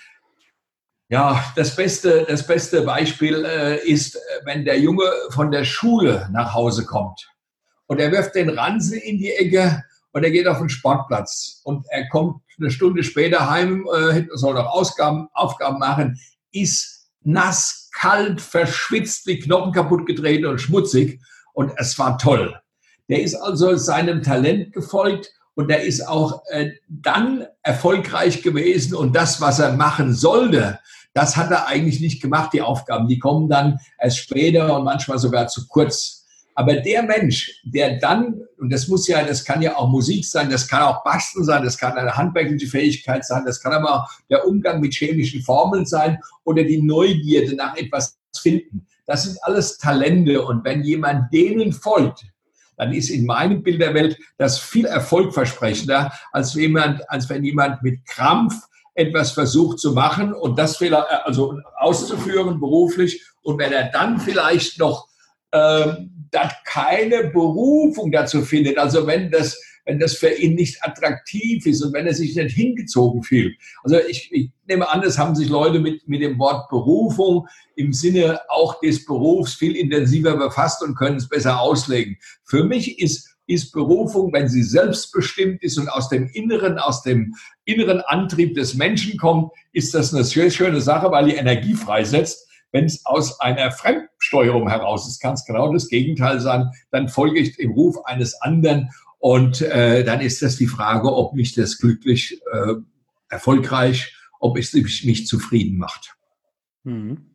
ja, das beste, das beste Beispiel äh, ist, wenn der Junge von der Schule nach Hause kommt und er wirft den Ranzen in die Ecke und er geht auf den Sportplatz und er kommt eine Stunde später heim, äh, soll noch Ausgaben, Aufgaben machen, ist nass, kalt, verschwitzt, die Knochen kaputt getreten und schmutzig. Und es war toll. Der ist also seinem Talent gefolgt und der ist auch äh, dann erfolgreich gewesen. Und das, was er machen sollte, das hat er eigentlich nicht gemacht, die Aufgaben. Die kommen dann erst später und manchmal sogar zu kurz. Aber der Mensch, der dann, und das muss ja, das kann ja auch Musik sein, das kann auch Basteln sein, das kann eine handwerkliche Fähigkeit sein, das kann aber auch der Umgang mit chemischen Formeln sein oder die Neugierde nach etwas finden. Das sind alles Talente. Und wenn jemand denen folgt, dann ist in meinem Bild der Welt das viel erfolgversprechender, als wenn jemand, als wenn jemand mit Krampf etwas versucht zu machen und das vielleicht, also auszuführen beruflich. Und wenn er dann vielleicht noch ähm, da keine Berufung dazu findet, also wenn das, wenn das für ihn nicht attraktiv ist und wenn er sich nicht hingezogen fühlt. Also ich, ich nehme an, es haben sich Leute mit, mit dem Wort Berufung im Sinne auch des Berufs viel intensiver befasst und können es besser auslegen. Für mich ist, ist Berufung, wenn sie selbstbestimmt ist und aus dem Inneren, aus dem inneren Antrieb des Menschen kommt, ist das eine sehr schöne Sache, weil die Energie freisetzt. Wenn es aus einer Fremdsteuerung heraus ist, kann es genau das Gegenteil sein. Dann folge ich dem Ruf eines anderen und äh, dann ist das die Frage, ob mich das glücklich, äh, erfolgreich, ob es mich, mich zufrieden macht. Mhm.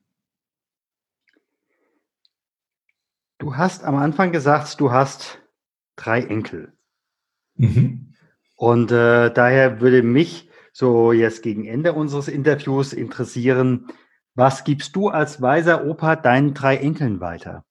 Du hast am Anfang gesagt, du hast drei Enkel. Mhm. Und äh, daher würde mich so jetzt gegen Ende unseres Interviews interessieren, was gibst du als weiser Opa deinen drei Enkeln weiter?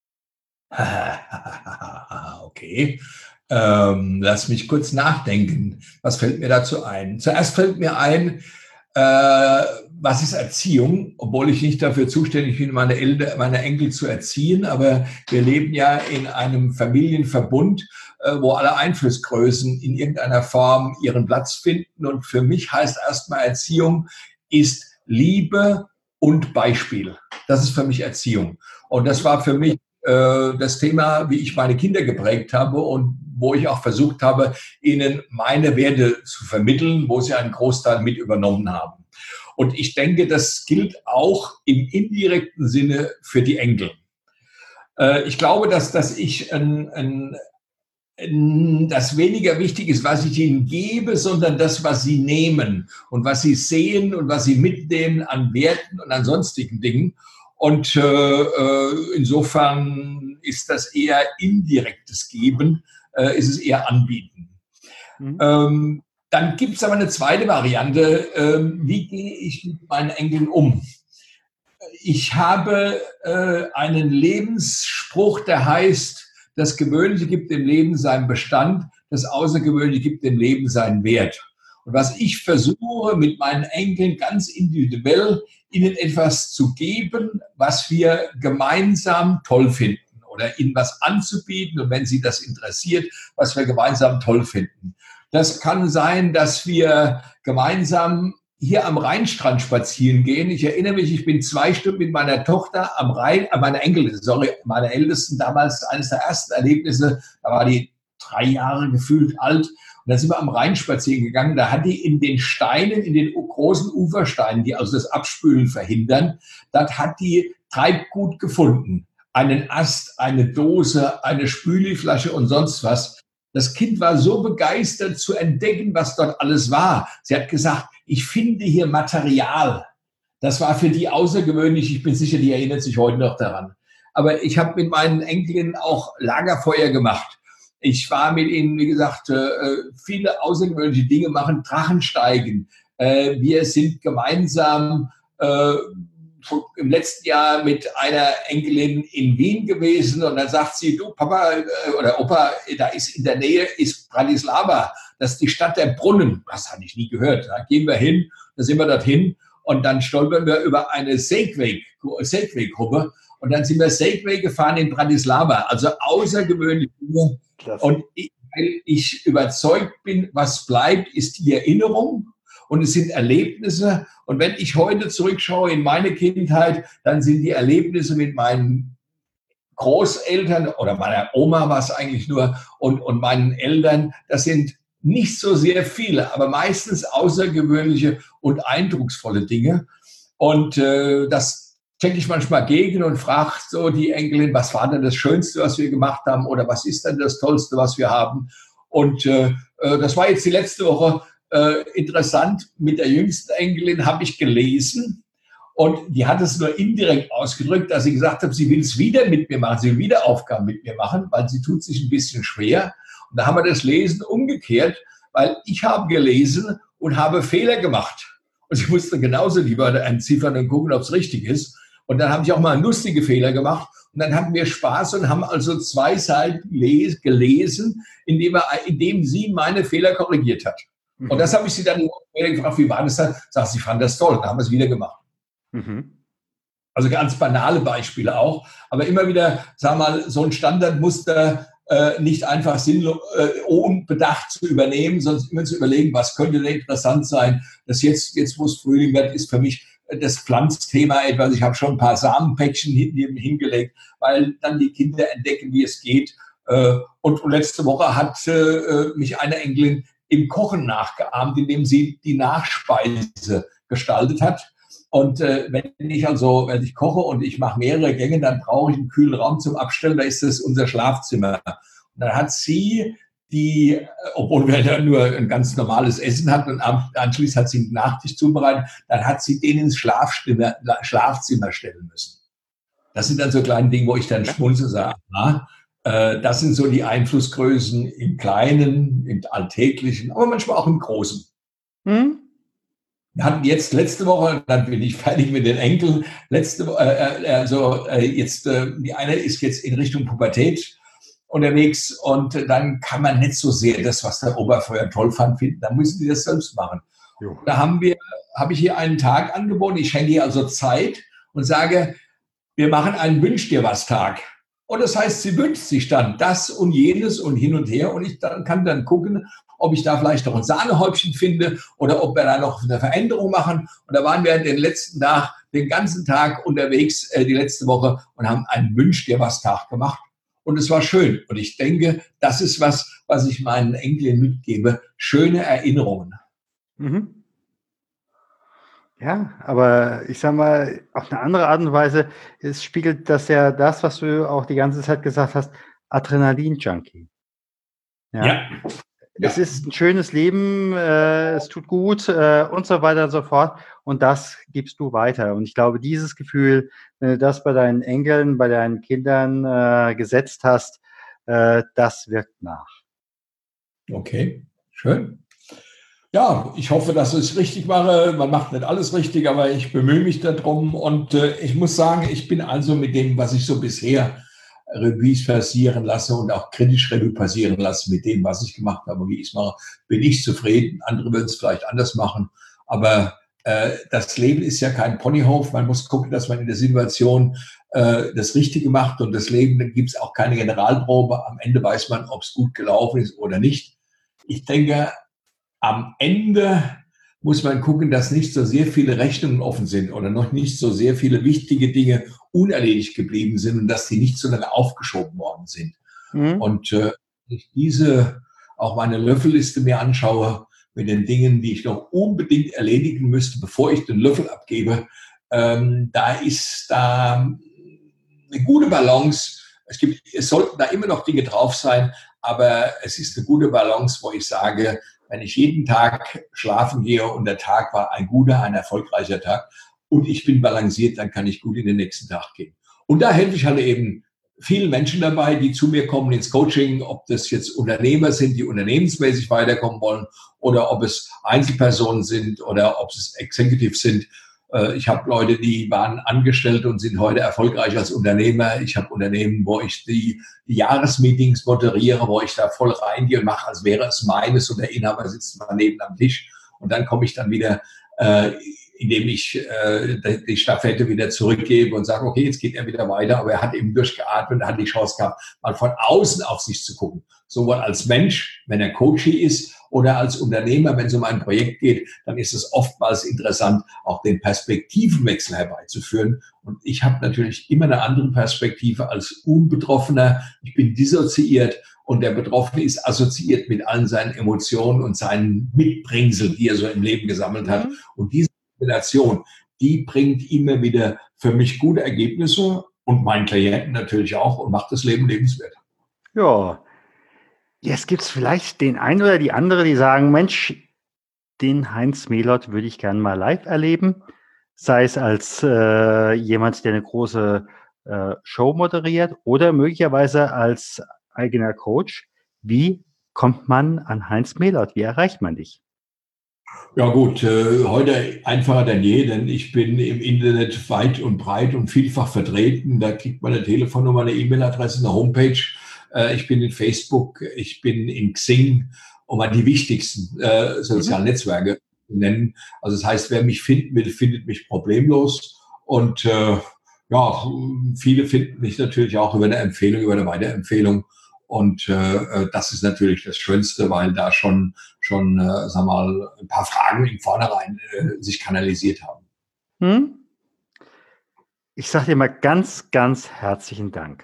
Okay, ähm, lass mich kurz nachdenken. Was fällt mir dazu ein? Zuerst fällt mir ein, äh, was ist Erziehung? Obwohl ich nicht dafür zuständig bin, meine, Eltern, meine Enkel zu erziehen, aber wir leben ja in einem Familienverbund, äh, wo alle Einflussgrößen in irgendeiner Form ihren Platz finden. Und für mich heißt erstmal Erziehung ist Liebe und Beispiel. Das ist für mich Erziehung. Und das war für mich äh, das Thema, wie ich meine Kinder geprägt habe und wo ich auch versucht habe, ihnen meine Werte zu vermitteln, wo sie einen Großteil mit übernommen haben. Und ich denke, das gilt auch im indirekten Sinne für die Enkel. Äh, ich glaube, dass, dass ich ein, ein das weniger wichtig ist, was ich ihnen gebe, sondern das, was sie nehmen und was sie sehen und was sie mitnehmen an Werten und an sonstigen Dingen. Und äh, insofern ist das eher indirektes Geben, äh, ist es eher Anbieten. Mhm. Ähm, dann gibt es aber eine zweite Variante. Äh, wie gehe ich mit meinen Enkeln um? Ich habe äh, einen Lebensspruch, der heißt, das Gewöhnliche gibt dem Leben seinen Bestand, das Außergewöhnliche gibt dem Leben seinen Wert. Und was ich versuche, mit meinen Enkeln ganz individuell ihnen etwas zu geben, was wir gemeinsam toll finden oder ihnen was anzubieten und wenn sie das interessiert, was wir gemeinsam toll finden. Das kann sein, dass wir gemeinsam hier am Rheinstrand spazieren gehen. Ich erinnere mich, ich bin zwei Stunden mit meiner Tochter am Rhein, äh, meiner Enkel, sorry, meiner Ältesten, damals eines der ersten Erlebnisse, da war die drei Jahre gefühlt alt. Und dann sind wir am Rhein spazieren gegangen. Da hat die in den Steinen, in den großen Ufersteinen, die also das Abspülen verhindern, dort hat die Treibgut gefunden. Einen Ast, eine Dose, eine Spülflasche und sonst was. Das Kind war so begeistert zu entdecken, was dort alles war. Sie hat gesagt, ich finde hier Material. Das war für die außergewöhnlich. Ich bin sicher, die erinnert sich heute noch daran. Aber ich habe mit meinen Enkelinnen auch Lagerfeuer gemacht. Ich war mit ihnen, wie gesagt, viele außergewöhnliche Dinge machen, Drachensteigen. Wir sind gemeinsam im letzten Jahr mit einer Enkelin in Wien gewesen und dann sagt sie, du Papa oder Opa, da ist in der Nähe ist Bratislava, das ist die Stadt der Brunnen. Das habe ich nie gehört. Da gehen wir hin, da sind wir dorthin und dann stolpern wir über eine Segway-Gruppe und dann sind wir Segway gefahren in Bratislava, also außergewöhnlich. Und ich, weil ich überzeugt bin, was bleibt, ist die Erinnerung. Und es sind Erlebnisse. Und wenn ich heute zurückschaue in meine Kindheit, dann sind die Erlebnisse mit meinen Großeltern oder meiner Oma war es eigentlich nur und, und meinen Eltern, das sind nicht so sehr viele, aber meistens außergewöhnliche und eindrucksvolle Dinge. Und äh, das checke ich manchmal gegen und frage so die Enkelin, was war denn das Schönste, was wir gemacht haben oder was ist denn das Tollste, was wir haben? Und äh, das war jetzt die letzte Woche. Äh, interessant, mit der jüngsten Enkelin habe ich gelesen und die hat es nur indirekt ausgedrückt, dass sie gesagt hat, sie will es wieder mit mir machen, sie will wieder Aufgaben mit mir machen, weil sie tut sich ein bisschen schwer. Und da haben wir das Lesen umgekehrt, weil ich habe gelesen und habe Fehler gemacht. Und ich musste genauso die Wörter entziffern und gucken, ob es richtig ist. Und dann habe ich auch mal lustige Fehler gemacht. Und dann hatten wir Spaß und haben also zwei Seiten gelesen, indem, er, indem sie meine Fehler korrigiert hat. Und das habe ich sie dann gefragt, wie war das dann? Sagt sie, fand das toll, dann haben wir es wieder gemacht. Mhm. Also ganz banale Beispiele auch, aber immer wieder, sag mal, so ein Standardmuster äh, nicht einfach sinnlos, äh, unbedacht zu übernehmen, sondern immer zu überlegen, was könnte denn interessant sein. Das jetzt, jetzt wo es Frühling wird, ist für mich das Pflanzthema etwas. Ich habe schon ein paar Samenpäckchen hin, hingelegt, weil dann die Kinder entdecken, wie es geht. Äh, und letzte Woche hat äh, mich eine Enkelin im Kochen nachgeahmt, indem sie die Nachspeise gestaltet hat. Und äh, wenn ich also, wenn ich koche und ich mache mehrere Gänge, dann brauche ich einen kühlen Raum zum Abstellen, da ist das unser Schlafzimmer. Und dann hat sie die, obwohl wir dann nur ein ganz normales Essen hatten und anschließend hat sie einen Nachtisch zubereitet, dann hat sie den ins Schlafzimmer, Schlafzimmer stellen müssen. Das sind dann so kleine Dinge, wo ich dann schmunze und sage, ah, das sind so die Einflussgrößen im Kleinen, im Alltäglichen, aber manchmal auch im Großen. Hm? Wir hatten jetzt letzte Woche, dann bin ich fertig mit den Enkeln, letzte äh, also äh, jetzt, äh, die eine ist jetzt in Richtung Pubertät unterwegs und äh, dann kann man nicht so sehr das, was der Opa vorher toll fand, finden, dann müssen die das selbst machen. Jo. Da haben wir, habe ich hier einen Tag angeboten, ich schenke ihr also Zeit und sage, wir machen einen Wünsch-dir-was-Tag. Und das heißt, sie wünscht sich dann das und jenes und hin und her. Und ich dann, kann dann gucken, ob ich da vielleicht noch ein Sahnehäubchen finde oder ob wir da noch eine Veränderung machen. Und da waren wir den letzten Tag, den ganzen Tag unterwegs, äh, die letzte Woche und haben einen Wünsch-dir-was-Tag gemacht. Und es war schön. Und ich denke, das ist was, was ich meinen Enkeln mitgebe. Schöne Erinnerungen. Mhm. Ja, aber ich sag mal, auf eine andere Art und Weise, es spiegelt das ja das, was du auch die ganze Zeit gesagt hast, Adrenalin-Junkie. Ja. Ja. Es ja. ist ein schönes Leben, äh, es tut gut äh, und so weiter und so fort. Und das gibst du weiter. Und ich glaube, dieses Gefühl, wenn du das bei deinen Enkeln, bei deinen Kindern äh, gesetzt hast, äh, das wirkt nach. Okay, schön. Ja, ich hoffe, dass ich es richtig mache. Man macht nicht alles richtig, aber ich bemühe mich darum. Und äh, ich muss sagen, ich bin also mit dem, was ich so bisher Revue passieren lasse und auch kritisch Revue passieren lasse mit dem, was ich gemacht habe, wie ich es mache, bin ich zufrieden. Andere würden es vielleicht anders machen. Aber äh, das Leben ist ja kein Ponyhof. Man muss gucken, dass man in der Situation äh, das Richtige macht. Und das Leben, da gibt es auch keine Generalprobe. Am Ende weiß man, ob es gut gelaufen ist oder nicht. Ich denke, am Ende muss man gucken, dass nicht so sehr viele Rechnungen offen sind oder noch nicht so sehr viele wichtige Dinge unerledigt geblieben sind und dass die nicht so lange aufgeschoben worden sind. Mhm. Und äh, ich diese, auch meine Löffelliste mir anschaue mit den Dingen, die ich noch unbedingt erledigen müsste, bevor ich den Löffel abgebe, ähm, da ist da eine gute Balance. Es gibt, es sollten da immer noch Dinge drauf sein, aber es ist eine gute Balance, wo ich sage, wenn ich jeden Tag schlafen gehe und der Tag war ein guter, ein erfolgreicher Tag und ich bin balanciert, dann kann ich gut in den nächsten Tag gehen. Und da helfe ich halt eben vielen Menschen dabei, die zu mir kommen ins Coaching, ob das jetzt Unternehmer sind, die unternehmensmäßig weiterkommen wollen oder ob es Einzelpersonen sind oder ob es Executives sind. Ich habe Leute, die waren angestellt und sind heute erfolgreich als Unternehmer. Ich habe Unternehmen, wo ich die, die Jahresmeetings moderiere, wo ich da voll reingehe und mache, als wäre es meines und der Inhaber sitzt mal neben am Tisch. Und dann komme ich dann wieder, äh, indem ich äh, die Stafette wieder zurückgebe und sage, okay, jetzt geht er wieder weiter. Aber er hat eben durchgeatmet und hat die Chance gehabt, mal von außen auf sich zu gucken. Sowohl als Mensch, wenn er Coachee ist, oder als Unternehmer, wenn es um ein Projekt geht, dann ist es oftmals interessant, auch den Perspektivenwechsel herbeizuführen. Und ich habe natürlich immer eine andere Perspektive als Unbetroffener. Ich bin dissoziiert und der Betroffene ist assoziiert mit allen seinen Emotionen und seinen Mitbringseln, die er so im Leben gesammelt hat. Mhm. Und diese Kombination, die bringt immer wieder für mich gute Ergebnisse und meinen Klienten natürlich auch und macht das Leben lebenswert. Ja. Jetzt gibt es vielleicht den einen oder die andere, die sagen, Mensch, den Heinz Mehlert würde ich gerne mal live erleben. Sei es als äh, jemand, der eine große äh, Show moderiert oder möglicherweise als eigener Coach. Wie kommt man an Heinz Mehlert? Wie erreicht man dich? Ja gut, äh, heute einfacher denn je, denn ich bin im Internet weit und breit und vielfach vertreten. Da kriegt man eine Telefonnummer, eine E-Mail-Adresse, eine Homepage. Äh, ich bin in Facebook, ich bin in Xing, um mal die wichtigsten äh, sozialen mhm. Netzwerke zu nennen. Also das heißt, wer mich finden will, findet mich problemlos. Und äh, ja, viele finden mich natürlich auch über eine Empfehlung, über eine Weiterempfehlung. Und äh, das ist natürlich das Schönste, weil da schon, schon äh, sag mal, ein paar Fragen im Vornherein äh, sich kanalisiert haben. Hm? Ich sage dir mal ganz, ganz herzlichen Dank.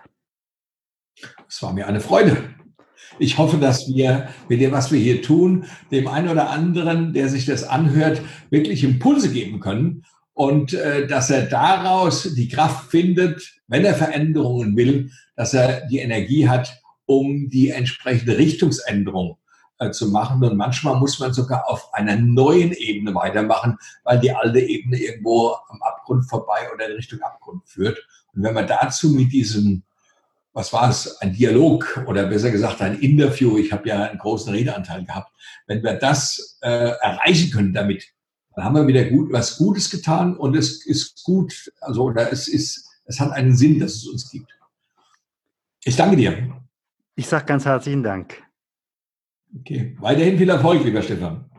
Es war mir eine Freude. Ich hoffe, dass wir mit dem, was wir hier tun, dem einen oder anderen, der sich das anhört, wirklich Impulse geben können und äh, dass er daraus die Kraft findet, wenn er Veränderungen will, dass er die Energie hat, um die entsprechende Richtungsänderung äh, zu machen. Und manchmal muss man sogar auf einer neuen Ebene weitermachen, weil die alte Ebene irgendwo am Abgrund vorbei oder in Richtung Abgrund führt. Und wenn man dazu mit diesem, was war es, ein Dialog oder besser gesagt ein Interview, ich habe ja einen großen Redeanteil gehabt, wenn wir das äh, erreichen können damit, dann haben wir wieder gut, was Gutes getan und es ist gut, also oder es ist, es hat einen Sinn, dass es uns gibt. Ich danke dir. Ich sage ganz herzlichen Dank. Okay, weiterhin viel Erfolg, lieber Stefan.